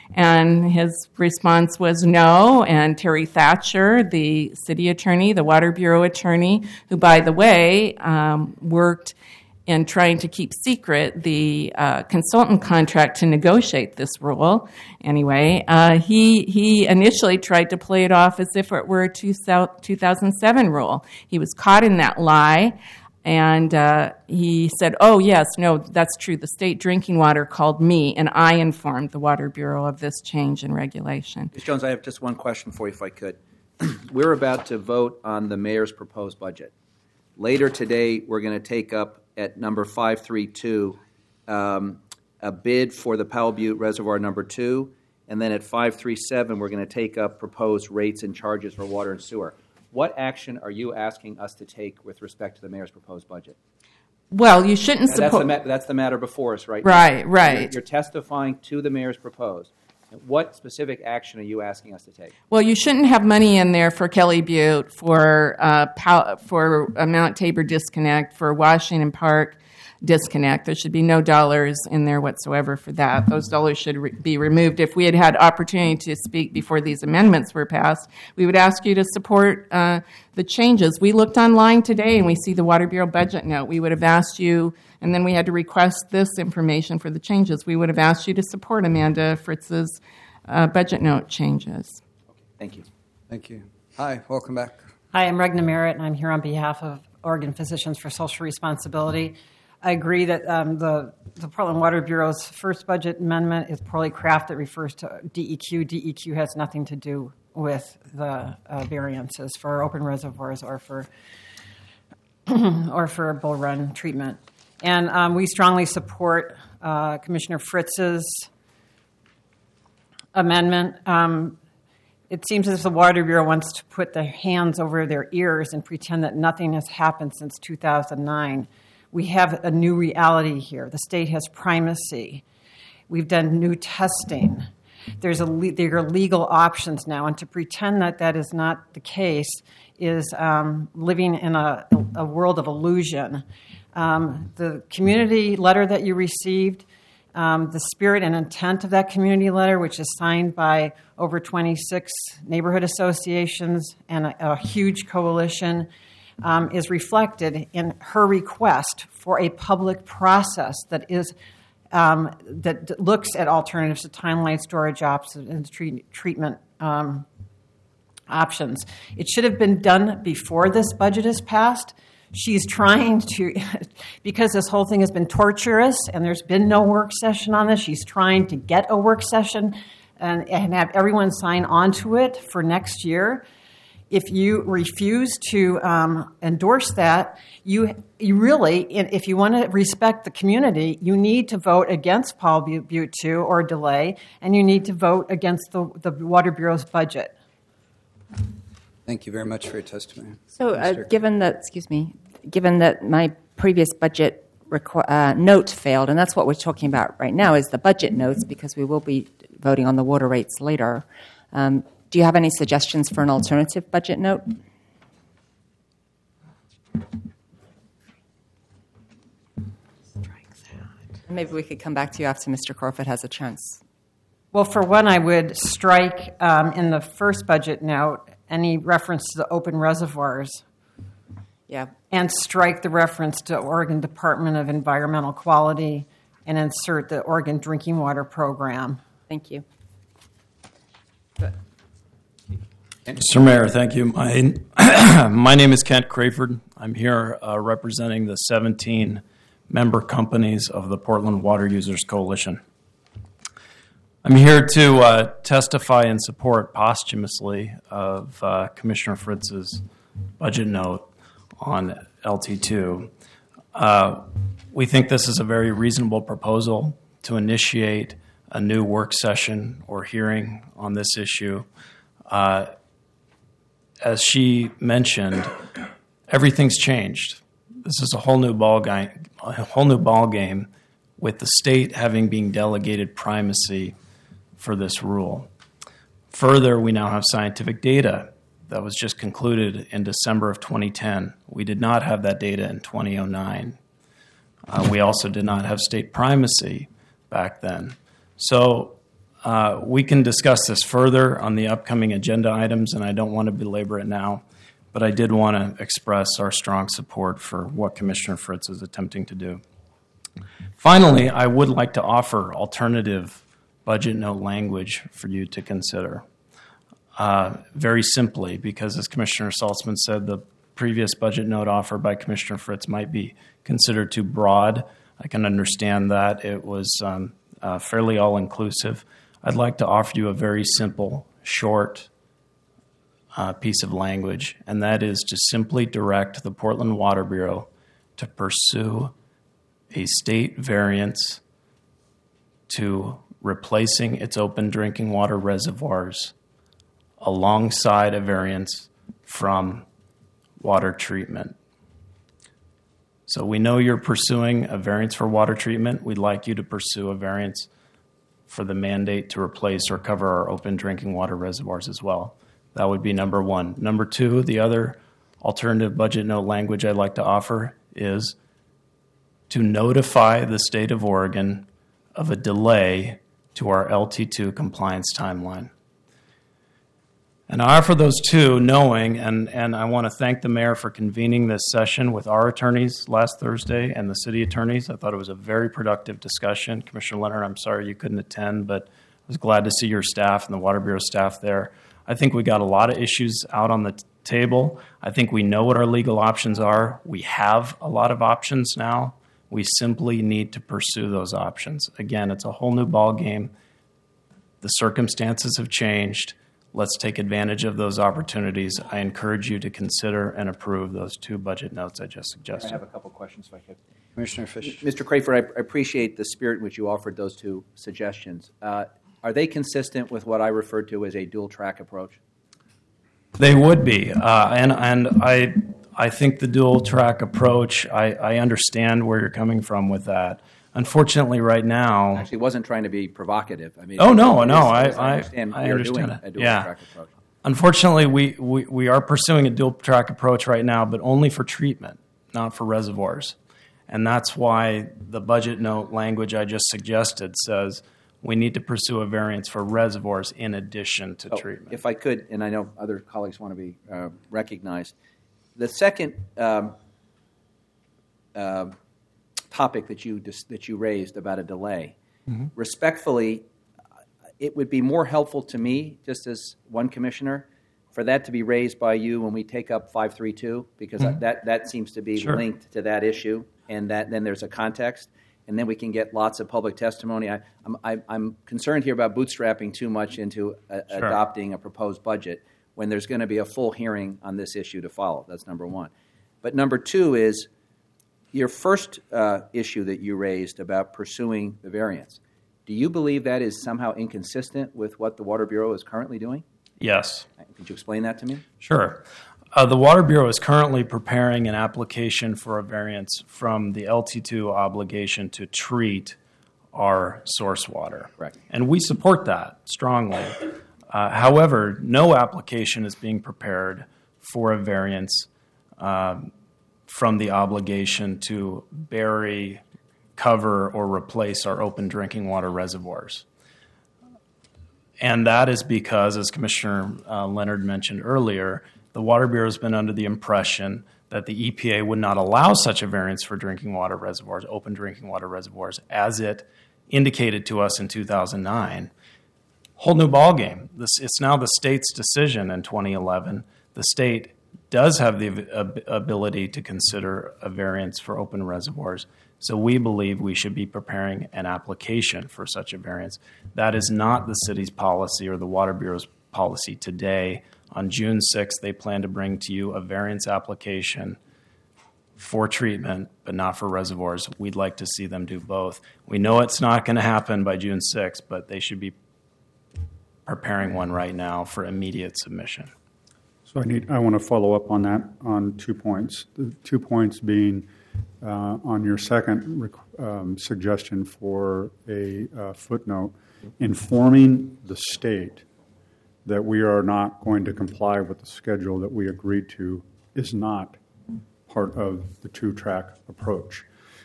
S8: And his response was no. And Terry Thatcher, the city attorney, the Water Bureau attorney, who, by the way, um, worked in trying to keep secret the uh, consultant contract to negotiate this rule. Anyway, uh, he he initially tried to play it off as if it were a two thousand seven rule. He was caught in that lie, and uh, he said, oh, yes, no, that's true. The state drinking water called me, and I informed the Water Bureau of this change in regulation.
S2: Miz Jones, I have just one question for you, if I could. We're about to vote on the mayor's proposed budget. Later today, we're going to take up at number five three two, um, a bid for the Powell Butte Reservoir number two, and then at five three seven, we're going to take up proposed rates and charges for water and sewer. What action are you asking us to take with respect to the mayor's proposed budget?
S8: Well, you shouldn't
S2: Now, that's, the
S8: support...
S2: ma- that's the matter before us right,
S8: Right,
S2: now.
S8: right.
S2: You're, you're testifying to the mayor's proposed. What specific action are you asking us to take?
S8: Well, you shouldn't have money in there for Kelly Butte, for uh, Pow- for uh, Mount Tabor disconnect, for Washington Park disconnect. There should be no dollars in there whatsoever for that. Those dollars should re- be removed. If we had had opportunity to speak before these amendments were passed, we would ask you to support uh, the changes. We looked online today and we see the Water Bureau budget note. We would have asked you, and then we had to request this information for the changes. We would have asked you to support Amanda Fritz's uh, budget note changes.
S2: Thank you.
S3: Thank you. Hi, welcome back.
S9: Hi, I'm Regna Merritt, and I'm here on behalf of Oregon Physicians for Social Responsibility. I agree that um, the, the Portland Water Bureau's first budget amendment is poorly crafted, refers to D E Q. D E Q has nothing to do with the uh, variances for open reservoirs or for or for Bull Run treatment. And um, we strongly support uh, Commissioner Fritz's amendment. Um, it seems as if the Water Bureau wants to put their hands over their ears and pretend that nothing has happened since two thousand nine. We have a new reality here. The state has primacy. We've done new testing. There's a le- there are legal options now, and to pretend that that is not the case is um, living in a, a world of illusion. Um, the community letter that you received, um, the spirit and intent of that community letter, which is signed by over twenty-six neighborhood associations and a, a huge coalition, Um, is reflected in her request for a public process that is um, that d- looks at alternatives to timeline storage options and treat- treatment um, options. It should have been done before this budget is passed. She's trying to, because this whole thing has been torturous and there's been no work session on this, she's trying to get a work session and, and have everyone sign on to it for next year. If you refuse to um, endorse that, you you really, if you want to respect the community, you need to vote against Paul Butte two or delay, and you need to vote against the, the Water Bureau's budget.
S3: Thank you very much for your testimony.
S4: So, uh, given that, excuse me, given that my previous budget requ- uh, note failed, and that's what we're talking about right now is the budget notes, because we will be voting on the water rates later. Um, do you have any suggestions for an alternative budget note? Maybe we could come back to you after Mister Crawford has a chance.
S9: Well, for one, I would strike um, in the first budget note any reference to the open reservoirs.
S4: Yeah.
S9: And strike the reference to Oregon Department of Environmental Quality and insert the Oregon Drinking Water Program.
S4: Thank you.
S10: Mister Mayor, thank you. My, my name is Kent Crayford. I'm here uh, representing the seventeen member companies of the Portland Water Users Coalition. I'm here to uh, testify in support posthumously of uh, Commissioner Fritz's budget note on L T two. Uh, we think this is a very reasonable proposal to initiate a new work session or hearing on this issue. Uh, as she mentioned, everything's changed. This is a whole new ball game, a whole new ball game with the state having been delegated primacy for this rule. Further, we now have scientific data that was just concluded in December of twenty ten. We did not have that data in two thousand nine. Uh, we also did not have state primacy back then. So uh, we can discuss this further on the upcoming agenda items, and I don't want to belabor it now, but I did want to express our strong support for what Commissioner Fritz is attempting to do. Finally, I would like to offer alternative budget note language for you to consider. Uh, very simply, because as Commissioner Saltzman said, the previous budget note offer by Commissioner Fritz might be considered too broad. I can understand that. It was um, uh, fairly all-inclusive. I'd like to offer you a very simple, short uh, piece of language, and that is to simply direct the Portland Water Bureau to pursue a state variance to replacing its open drinking water reservoirs alongside a variance from water treatment. So we know you're pursuing a variance for water treatment. We'd like you to pursue a variance for the mandate to replace or cover our open drinking water reservoirs as well. That would be number one. Number two, the other alternative budget note language I'd like to offer is to notify the state of Oregon of a delay to our L T two compliance timeline. And I offer those two knowing, and, and I want to thank the mayor for convening this session with our attorneys last Thursday and the city attorneys. I thought it was a very productive discussion. Commissioner Leonard, I'm sorry you couldn't attend, but I was glad to see your staff and the Water Bureau staff there. I think we got a lot of issues out on the t- table. I think we know what our legal options are. We have a lot of options now. We simply need to pursue those options. Again, it's a whole new ball game. The circumstances have changed. Let's take advantage of those opportunities. I encourage you to consider and approve those two budget notes I just suggested.
S2: I have a couple questions, if I could.
S3: Commissioner Fish.
S2: Mister Crayford, I appreciate the spirit in which you offered those two suggestions. Uh, are they consistent with what I referred to as a dual-track approach?
S10: They would be, uh, and and I I think the dual-track approach. I, I understand where you're coming from with that. Unfortunately, right now,
S2: Actually, wasn't trying to be provocative. I mean,
S10: oh no,
S2: it is-
S10: no,
S2: it
S10: I
S2: is-
S10: I
S2: understand
S10: I
S2: we are
S10: understand
S2: doing
S10: it.
S2: a dual
S10: Yeah.
S2: track approach.
S10: Unfortunately, we, we, we are pursuing a dual-track approach right now, but only for treatment, not for reservoirs. And that's why the budget note language I just suggested says we need to pursue a variance for reservoirs in addition to
S2: Oh,
S10: treatment.
S2: if I could, and I know other colleagues want to be uh, recognized, the second um, uh, topic that you dis- that you raised about a delay,
S10: Mm-hmm.
S2: respectfully, it would be more helpful to me, just as one commissioner, for that to be raised by you when we take up five three two, because
S10: Mhm.
S2: that, that seems to be
S10: Sure.
S2: linked to that issue, and that then there's a context, and then we can get lots of public testimony. I, I'm, I, I'm concerned here about bootstrapping too much into a,
S10: Sure.
S2: adopting a proposed budget. when there's going to be a full hearing on this issue to follow. That's number one. But number two is your first uh, issue that you raised about pursuing the variance. Do you believe that is somehow inconsistent with what the Water Bureau is currently doing?
S10: Yes.
S2: Could you explain that to me?
S10: Sure. Uh, the Water Bureau is currently preparing an application for a variance from the L T two obligation to treat our source water.
S2: Correct.
S10: And we support that strongly. Uh, however, no application is being prepared for a variance um, from the obligation to bury, cover, or replace our open drinking water reservoirs. And that is because, as Commissioner uh, Leonard mentioned earlier, the Water Bureau has been under the impression that the E P A would not allow such a variance for drinking water reservoirs, open drinking water reservoirs, as it indicated to us in two thousand nine. Whole new ballgame. This, it's now the state's decision in twenty eleven. The state does have the ab- ability to consider a variance for open reservoirs. So we believe we should be preparing an application for such a variance. That is not the city's policy or the Water Bureau's policy today. On June sixth, they plan to bring to you a variance application for treatment, but not for reservoirs. We'd like to see them do both. We know it's not going to happen by June sixth, but they should be preparing one right now for immediate submission.
S1: So I need. I want to follow up on that on two points. The two points being uh, on your second um, suggestion for a uh, footnote, informing the state that we are not going to comply with the schedule that we agreed to is not part of the two-track approach.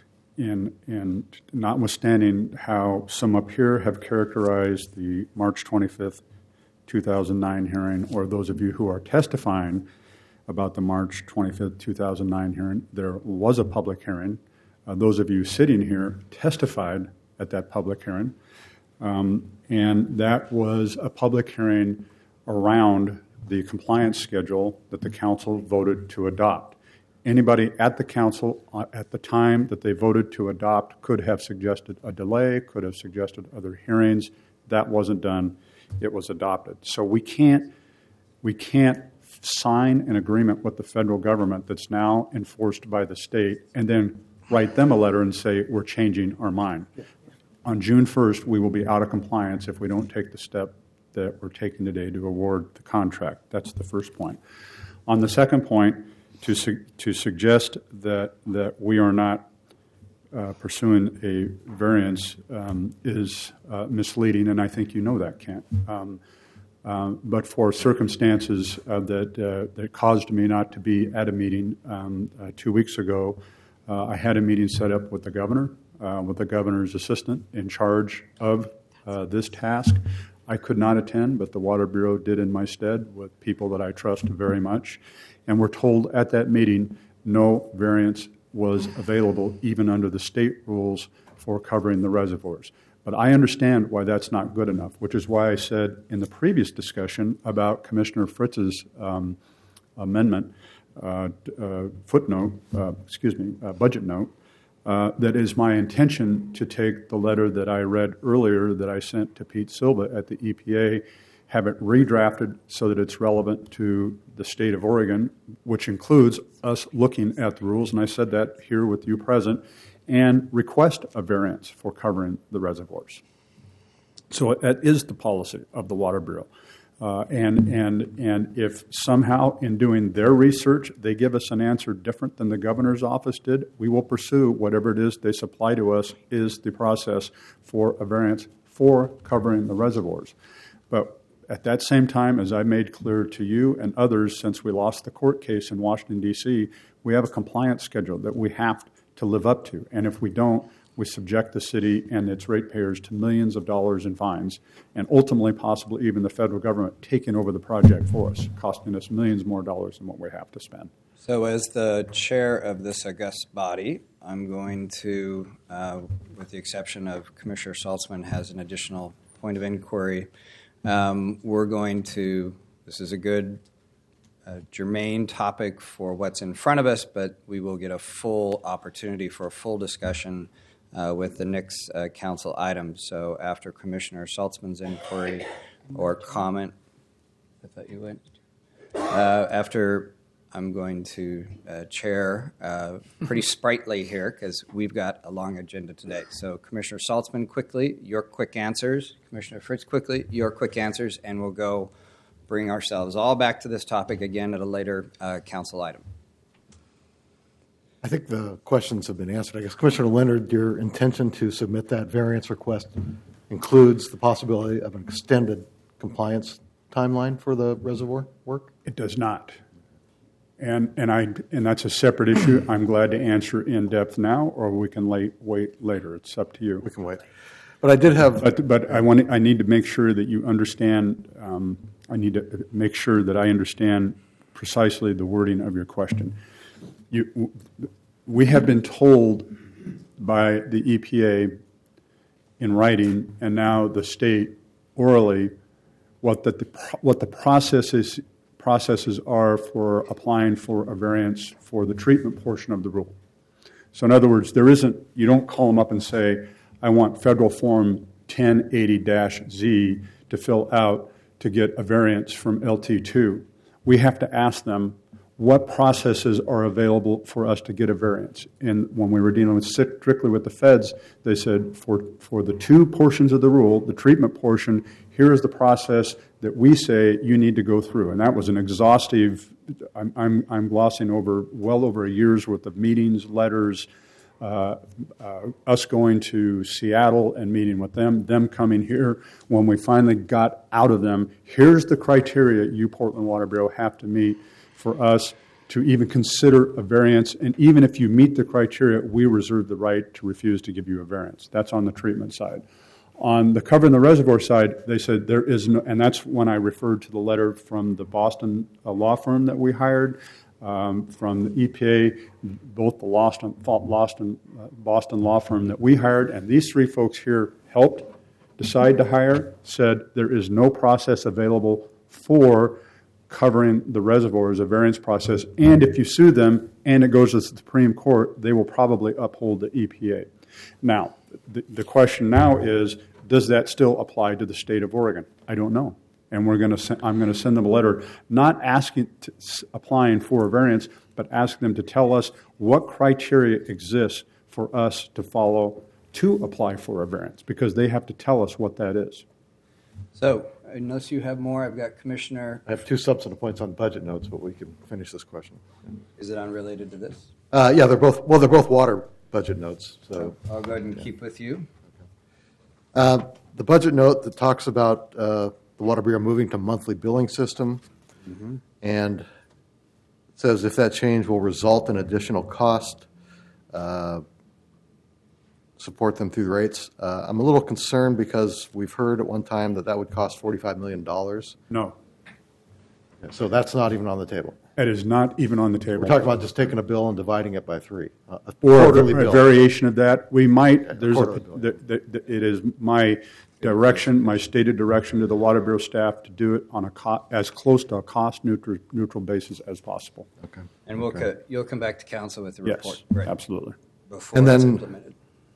S1: And, and notwithstanding how some up here have characterized the March twenty-fifth, two thousand nine hearing, or those of you who are testifying about the March twenty-fifth, two thousand nine hearing, there was a public hearing. Uh, those of you sitting here testified at that public hearing. Um, and that was a public hearing around the compliance schedule that the council voted to adopt. Anybody at the council uh, at the time that they voted to adopt could have suggested a delay, could have suggested other hearings. That wasn't done. It was adopted. So we can't we can't sign an agreement with the federal government that's now enforced by the state and then write them a letter and say we're changing our mind. On June first, we will be out of compliance if we don't take the step that we're taking today to award the contract. That's the first point. On the second point, to su- to suggest that that we are not uh, pursuing a variance um, is uh, misleading, and I think you know that, Kent. Um, uh, but for circumstances uh, that uh, that caused me not to be at a meeting um, uh, two weeks ago, uh, I had a meeting set up with the governor. Uh, with the governor's assistant in charge of uh, this task. I could not attend, but the Water Bureau did in my stead with people that I trust very much. And we're told at that meeting no variance was available even under the state rules for covering the reservoirs. But I understand why that's not good enough, which is why I said in the previous discussion about Commissioner Fritz's um, amendment, uh, uh, footnote, uh, excuse me, uh, budget note, Uh, that is my intention to take the letter that I read earlier that I sent to Pete Silva at the E P A, have it redrafted so that it's relevant to the state of Oregon, which includes us looking at the rules, and I said that here with you present, and request a variance for covering the reservoirs. So that is the policy of the Water Bureau. Uh, and and and if somehow in doing their research they give us an answer different than the governor's office did, we will pursue whatever it is they supply to us is the process for a variance for covering the reservoirs. But at that same time, as I made clear to you and others since we lost the court case in Washington, D C, we have a compliance schedule that we have to live up to. And if we don't, we subject the city and its ratepayers to millions of dollars in fines, and ultimately, possibly even the federal government taking over the project for us, costing us millions more dollars than what we have to spend.
S3: So as the chair of this august body, I'm going to, uh, with the exception of Commissioner Saltzman has an additional point of inquiry, um, we're going to, this is a good uh, germane topic for what's in front of us, but we will get a full opportunity for a full discussion Uh, with the next uh, council item. So after Commissioner Saltzman's inquiry or comment, I thought you went. Uh, after I'm going to uh, chair uh, pretty sprightly here because we've got a long agenda today. So Commissioner Saltzman, quickly, your quick answers. Commissioner Fritz, quickly, your quick answers, and we'll go bring ourselves all back to this topic again at a later uh, council item.
S6: I think the questions have been answered. I guess, Commissioner Leonard, your intention to submit that variance request includes the possibility of an extended compliance timeline for the reservoir work?
S1: It does not. And and I and that's a separate issue. I'm glad to answer in depth now, or we can late, wait later. It's up to you.
S6: We can wait. But I did have.
S1: But but I want I need to make sure that you understand. Um, I need to make sure that I understand precisely the wording of your question. You, we have been told by the E P A in writing, and now the state orally, what that the what the process is. processes are for applying for a variance for the treatment portion of the rule. So in other words, there isn't, you don't call them up and say, I want federal form ten eighty Z to fill out to get a variance from L T two. We have to ask them what processes are available for us to get a variance. And when we were dealing with strictly with the feds, they said for, for the two portions of the rule, the treatment portion, here is the process that we say you need to go through. And that was an exhaustive, I'm, I'm, I'm glossing over well over a year's worth of meetings, letters, uh, uh, us going to Seattle and meeting with them, them coming here. When we finally got out of them, here's the criteria you, Portland Water Bureau, have to meet for us to even consider a variance. And even if you meet the criteria, we reserve the right to refuse to give you a variance. That's on the treatment side. On the cover and the reservoir side, they said there is no, and that's when I referred to the letter from the Boston uh, law firm that we hired, um, from the E P A, both the Boston, Boston, uh, Boston law firm that we hired, and these three folks here helped decide to hire, said there is no process available for covering the reservoir as a variance process, and if you sue them and it goes to the Supreme Court, they will probably uphold the E P A. Now, the, the question now is, does that still apply to the state of Oregon? I don't know. And we're going to I'm going to send them a letter, not asking, to, applying for a variance, but asking them to tell us what criteria exists for us to follow to apply for a variance, because they have to tell us what that is.
S3: So, unless you have more, I've got Commissioner.
S6: I have two substantive points on budget notes, but we can finish this question.
S3: Is it unrelated to this?
S6: Uh, yeah, they're both, well, they're both water budget notes. So
S3: I'll go ahead and keep with you.
S6: Uh, the budget note that talks about uh, the Water Bureau moving to monthly billing system, mm-hmm. and it says if that change will result in additional cost, uh, support them through the rates. Uh, I'm a little concerned because we've heard at one time that that would cost forty-five million dollars.
S1: No.
S6: So that's not even on the table.
S1: It is not even on the table.
S6: We're talking about just taking a bill and dividing it by three. Uh, a
S1: or
S6: quarterly
S1: a,
S6: bill.
S1: a variation of that. We might. There's a,
S6: quarterly bill.
S1: the, the, the, it is my direction, my stated direction to the Water Bureau staff to do it on a co- as close to a cost neutral, neutral basis as possible.
S6: Okay.
S3: And we'll
S6: okay.
S3: co- you'll come back to council with the
S1: Yes,
S3: report. Right.
S1: absolutely.
S3: Before
S6: and
S3: it's
S6: then,
S3: implemented.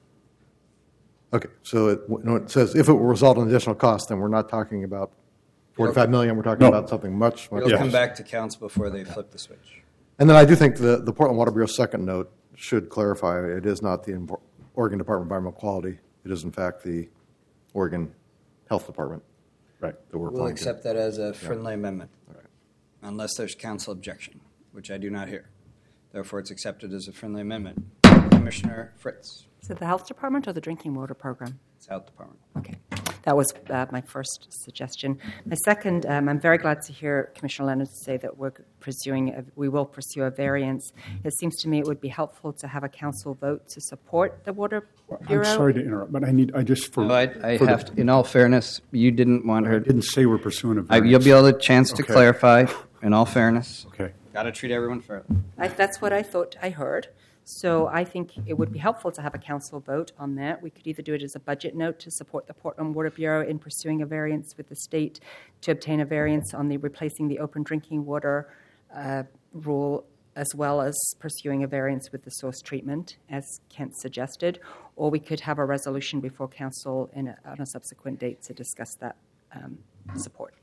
S6: Okay, so it, you know, it says if it will result in additional cost, then we're not talking about forty-five million. We're talking
S1: No.
S6: about something much, much.
S3: It'll
S1: Yes.
S3: come back to council before they flip the switch.
S6: And then I do think the, the Portland Water Bureau second note should clarify it is not the Oregon Department of Environmental Quality. It is, in fact, the Oregon Health Department.
S1: Right.
S6: That we're
S3: We'll
S6: applying
S3: accept
S6: to.
S3: that as a friendly amendment,
S6: Right.
S3: unless there's council objection, which I do not hear. Therefore, it's accepted as a friendly amendment. Commissioner Fritz,
S4: Is it the health department or the drinking water program?
S3: it's Health Department.
S4: Okay. That was uh, my first suggestion. My second, um, I'm very glad to hear Commissioner Leonard say that we're pursuing, a, we will pursue a variance. It seems to me it would be helpful to have a council vote to support the Water Bureau.
S1: I'm sorry to interrupt, but I need, I just, for.
S3: No, I, I
S1: for
S3: have
S1: the,
S3: to, in all fairness, you didn't want her.
S1: I didn't say we're pursuing a
S3: I,
S1: variance.
S3: you'll be able to chance to
S1: Okay.
S3: clarify. In all fairness,
S1: Okay.
S3: got to treat everyone fairly.
S4: I, that's what I thought I heard. So I think it would be helpful to have a council vote on that. We could either do it as a budget note to support the Portland Water Bureau in pursuing a variance with the state to obtain a variance on the replacing the open drinking water uh, rule, as well as pursuing a variance with the source treatment, as Kent suggested. Or we could have a resolution before council in a, on a subsequent date to discuss that um, support.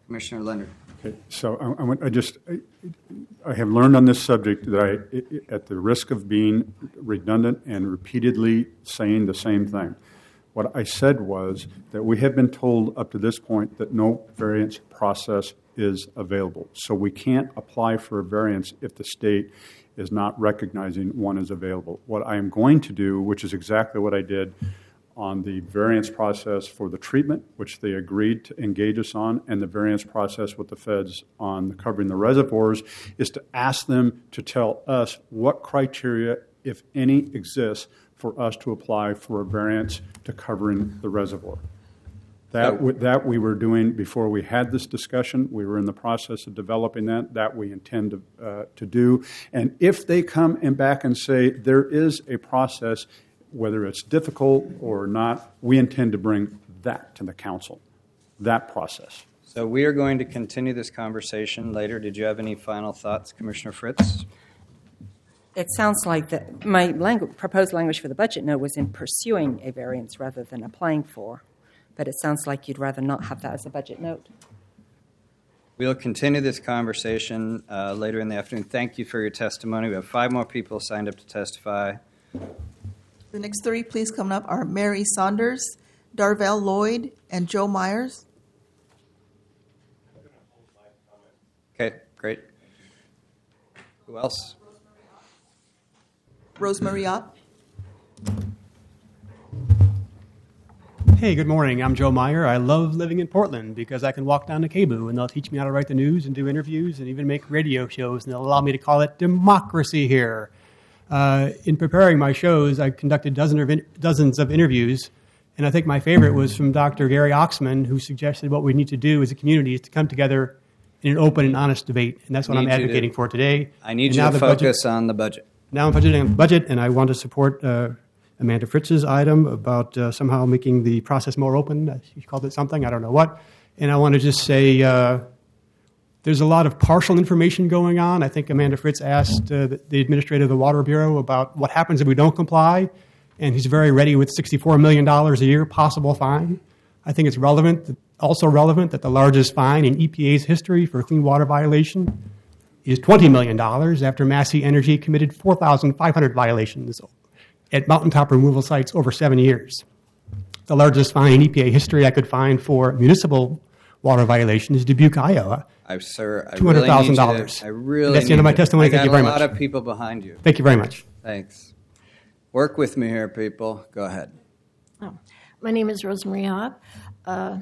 S3: Commissioner Leonard.
S1: Okay, so I, I, want- I just, I, I have learned on this subject that I, at the risk of being redundant and repeatedly saying the same thing, what I said was that we have been told up to this point that no variance process is available. So we can't apply for a variance if the state is not recognizing one is available. What I am going to do, which is exactly what I did on the variance process for the treatment, which they agreed to engage us on, and the variance process with the feds on covering the reservoirs, is to ask them to tell us what criteria, if any, exists for us to apply for a variance to covering the reservoir. That, w- that we were doing before we had this discussion. We were in the process of developing that. That we intend to, uh, to do. And if they come and back and say there is a process, whether it's difficult or not, we intend to bring that to the council, that process.
S3: So we are going to continue this conversation later. Did you have any final thoughts, Commissioner Fritz?
S4: It sounds like the, my langu- proposed language for the budget note was in pursuing a variance rather than applying for, but it sounds like you'd rather not have that as a budget note.
S3: We'll continue this conversation uh, later in the afternoon. Thank you for your testimony. We have five more people signed up to testify.
S5: The next three, please, coming up are Mary Saunders, Darvell Lloyd, and Joe Myers.
S3: Okay, great. Who else?
S5: Rosemary Ott.
S11: Hey, good morning. I'm Joe Meyer. I love living in Portland because I can walk down to K B U and they'll teach me how to write the news and do interviews and even make radio shows, and they'll allow me to call it democracy here. Uh, in preparing my shows, I conducted dozens of, in- dozens of interviews, and I think my favorite was from Doctor Gary Oxman, who suggested what we need to do as a community is to come together in an open and honest debate, and that's what I'm
S3: Need you to-
S11: advocating for today.
S3: I need
S11: And
S3: you
S11: now
S3: to
S11: the
S3: focus
S11: budget-
S3: on the budget.
S11: Now I'm budgeting on the budget, and I want to support uh, Amanda Fritz's item about uh, somehow making the process more open. She called it something, I don't know what. And I want to just say uh, there's a lot of partial information going on. I think Amanda Fritz asked uh, the, the administrator of the Water Bureau about what happens if we don't comply, and he's very ready with sixty-four million dollars a year possible fine. I think it's relevant, also relevant that the largest fine in E P A's history for a clean water violation is twenty million dollars after Massey Energy committed four thousand five hundred violations at mountaintop removal sites over seven years. The largest fine in E P A history I could find for municipal water violation is Dubuque, Iowa.
S3: I, sir, I
S11: two hundred thousand
S3: really need
S11: dollars.
S3: you to- I really
S11: That's the end of my
S3: need you-
S11: testimony.
S3: I
S11: Thank you
S3: got
S11: very
S3: a
S11: much.
S3: lot of people behind you.
S11: Thank you very much.
S3: Thanks. Work with me here, people. Go ahead.
S12: Oh, my name is Rosemary Ott. Uh,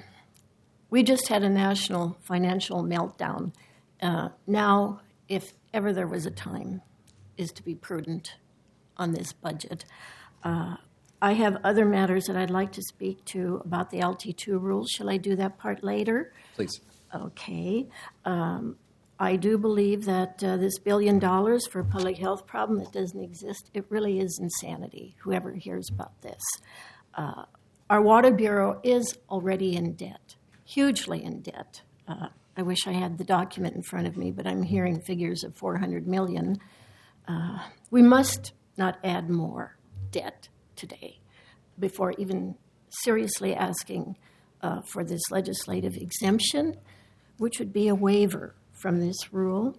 S12: we just had a national financial meltdown. Uh, now, if ever there was a time, is to be prudent on this budget. Uh, I have other matters that I'd like to speak to about the L T two rules. Shall I do that part later?
S3: Please.
S12: Okay. Um, I do believe that uh, this billion dollars for a public health problem that doesn't exist, it really is insanity, whoever hears about this. Uh, our Water Bureau is already in debt, hugely in debt. Uh, I wish I had the document in front of me, but I'm hearing figures of four hundred million dollars. Uh, we must not add more debt today before even seriously asking uh, for this legislative exemption, which would be a waiver from this rule,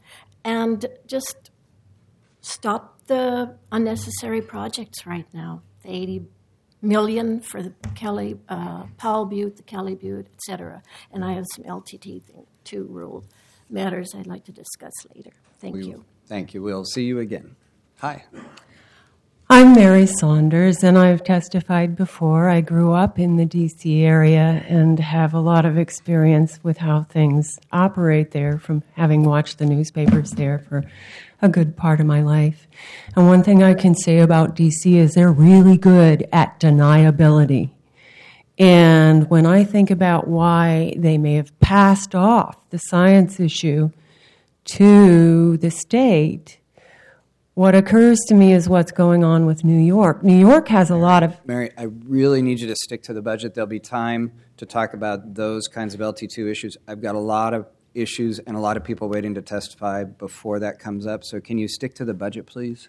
S12: and just stop the unnecessary projects right now. The eighty million for the Kelly, uh, Powell Butte, the Kelly Butte, et cetera. And I have some L T T two rule matters I'd like to discuss later. Thank
S3: We-
S12: you.
S3: Thank you. We'll see you again. Hi.
S13: I'm Mary Saunders, and I've testified before. I grew up in the D C area and have a lot of experience with how things operate there from having watched the newspapers there for a good part of my life. And one thing I can say about D C is they're really good at deniability. And when I think about why they may have passed off the science issue to the state, what occurs to me is what's going on with New York. New York has a lot of...
S3: Mary, I really need you to stick to the budget. There'll be time to talk about those kinds of L T two issues. I've got a lot of issues and a lot of people waiting to testify before that comes up. So can you stick to the budget, please?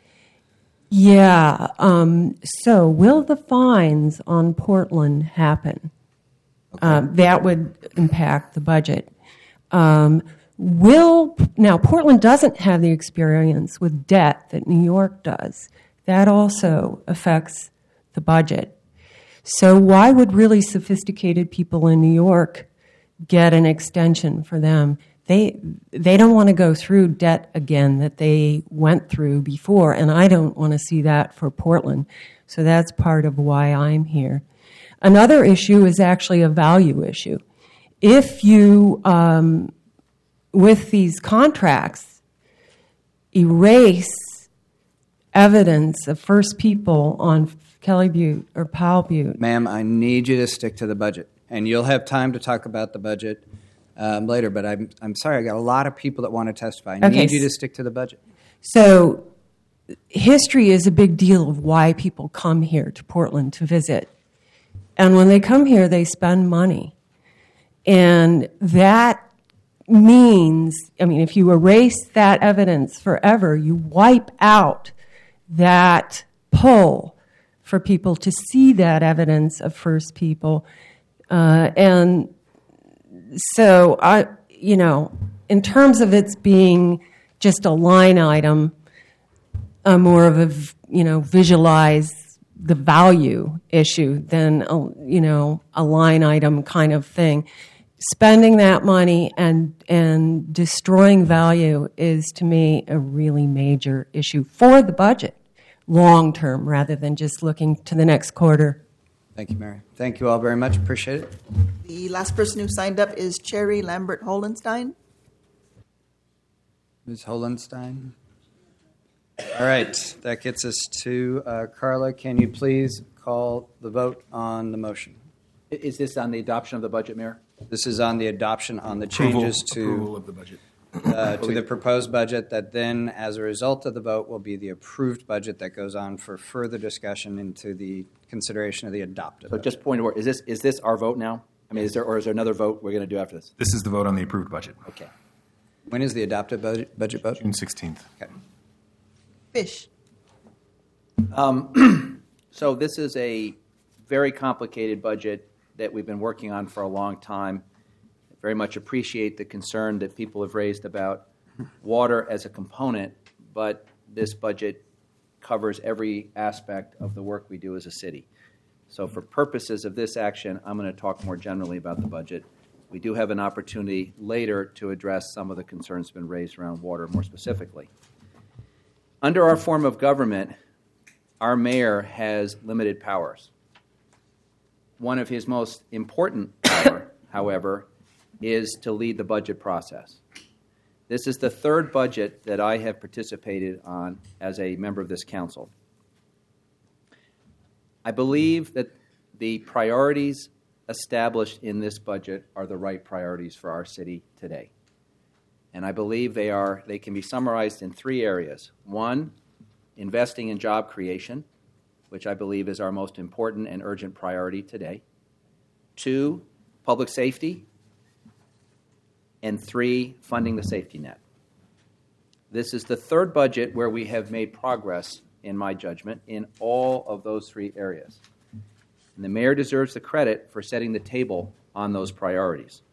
S13: Yeah. Um, so will the fines on Portland happen?
S3: Okay.
S13: Uh, that would impact the budget. Um, will now Portland doesn't have the experience with debt that New York does. That also affects the budget. So why would really sophisticated people in New York get an extension for them? They they don't want to go through debt again that they went through before, and I don't want to see that for Portland. So that's part of why I'm here. Another issue is actually a value issue. If you, um, with these contracts, erase evidence of First People on Kelly Butte or Powell Butte.
S3: Ma'am, I need you to stick to the budget. And you'll have time to talk about the budget um, later, but I'm, I'm sorry, I got a lot of people that want to testify. I
S13: Okay.
S3: need you to stick to the budget.
S13: So history is a big deal of why people come here to Portland to visit. And when they come here, they spend money. And that means, I mean, if you erase that evidence forever, you wipe out that pull for people to see that evidence of First People. Uh, and so, I, you know, in terms of its being just a line item, uh, more of a, you know, visualize the value issue than, a, you know, a line item kind of thing. Spending that money and and destroying value is, to me, a really major issue for the budget, long term, rather than just looking to the next quarter.
S3: Thank you, Mary. Thank you all very much. Appreciate it.
S5: The last person who signed up is Cherry Lambert Holenstein.
S3: Miz Holenstein. All right, that gets us to uh, Carla. Can you please call the vote on the motion?
S2: Is this on the adoption of the budget, Mayor?
S3: This is on the adoption on the
S7: Approval-
S3: changes to
S7: approval of the budget.
S3: uh, to the proposed budget that then, as a result of the vote, will be the approved budget that goes on for further discussion into the consideration of the adopted
S2: So
S3: budget.
S2: just point of order, is this, is this our vote now? I mean, is there, or is there another vote we're going to do after this?
S7: This is the vote on the approved budget.
S2: Okay.
S3: When is the adopted budget, budget vote?
S7: June sixteenth.
S3: Okay.
S5: Fish.
S2: Um, so this is a very complicated budget that we've been working on for a long time. Very much appreciate the concern that people have raised about water as a component, but this budget covers every aspect of the work we do as a city. So for purposes of this action, I'm going to talk more generally about the budget. We do have an opportunity later to address some of the concerns that have been raised around water more specifically. Under our form of government, our mayor has limited powers. One of his most important power, however, is to lead the budget process. This is the third budget that I have participated on as a member of this council. I believe that the priorities established in this budget are the right priorities for our city today. And I believe they are they can be summarized in three areas. One, investing in job creation, which I believe is our most important and urgent priority today. Two, public safety. And three, funding the safety net. This is the third budget where we have made progress, in my judgment, in all of those three areas. And the mayor deserves the credit for setting the table on those priorities.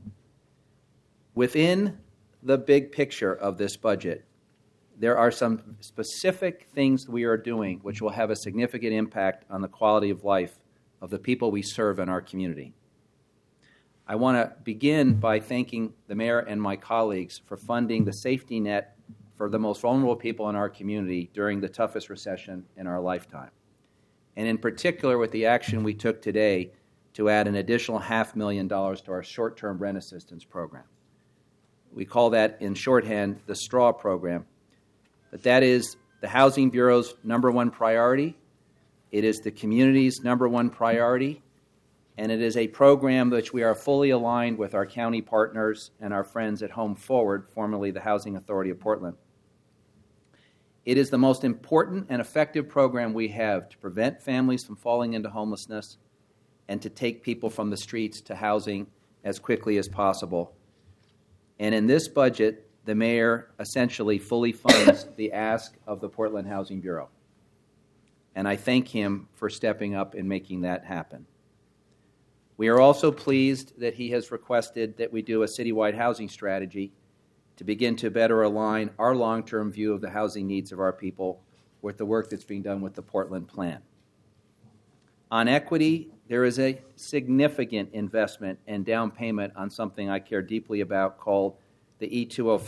S2: Within the big picture of this budget, there are some specific things we are doing which will have a significant impact on the quality of life of the people we serve in our community. I want to begin by thanking the mayor and my colleagues for funding the safety net for the most vulnerable people in our community during the toughest recession in our lifetime. And in particular with the action we took today to add an additional half million dollars to our short-term rent assistance program. We call that in shorthand the STRAW program. But that is the Housing Bureau's number one priority. It is the community's number one priority. And it is a program which we are fully aligned with our county partners and our friends at Home Forward, formerly the Housing Authority of Portland. It is the most important and effective program we have to prevent families from falling into homelessness and to take people from the streets to housing as quickly as possible. And in this budget, the mayor essentially fully funds the ask of the Portland Housing Bureau. And I thank him for stepping up and making that happen. We are also pleased that he has requested that we do a citywide housing strategy to begin to better align our long-term view of the housing needs of our people with the work that's being done with the Portland Plan. On equity, there is a significant investment and down payment on something I care deeply about called the E two oh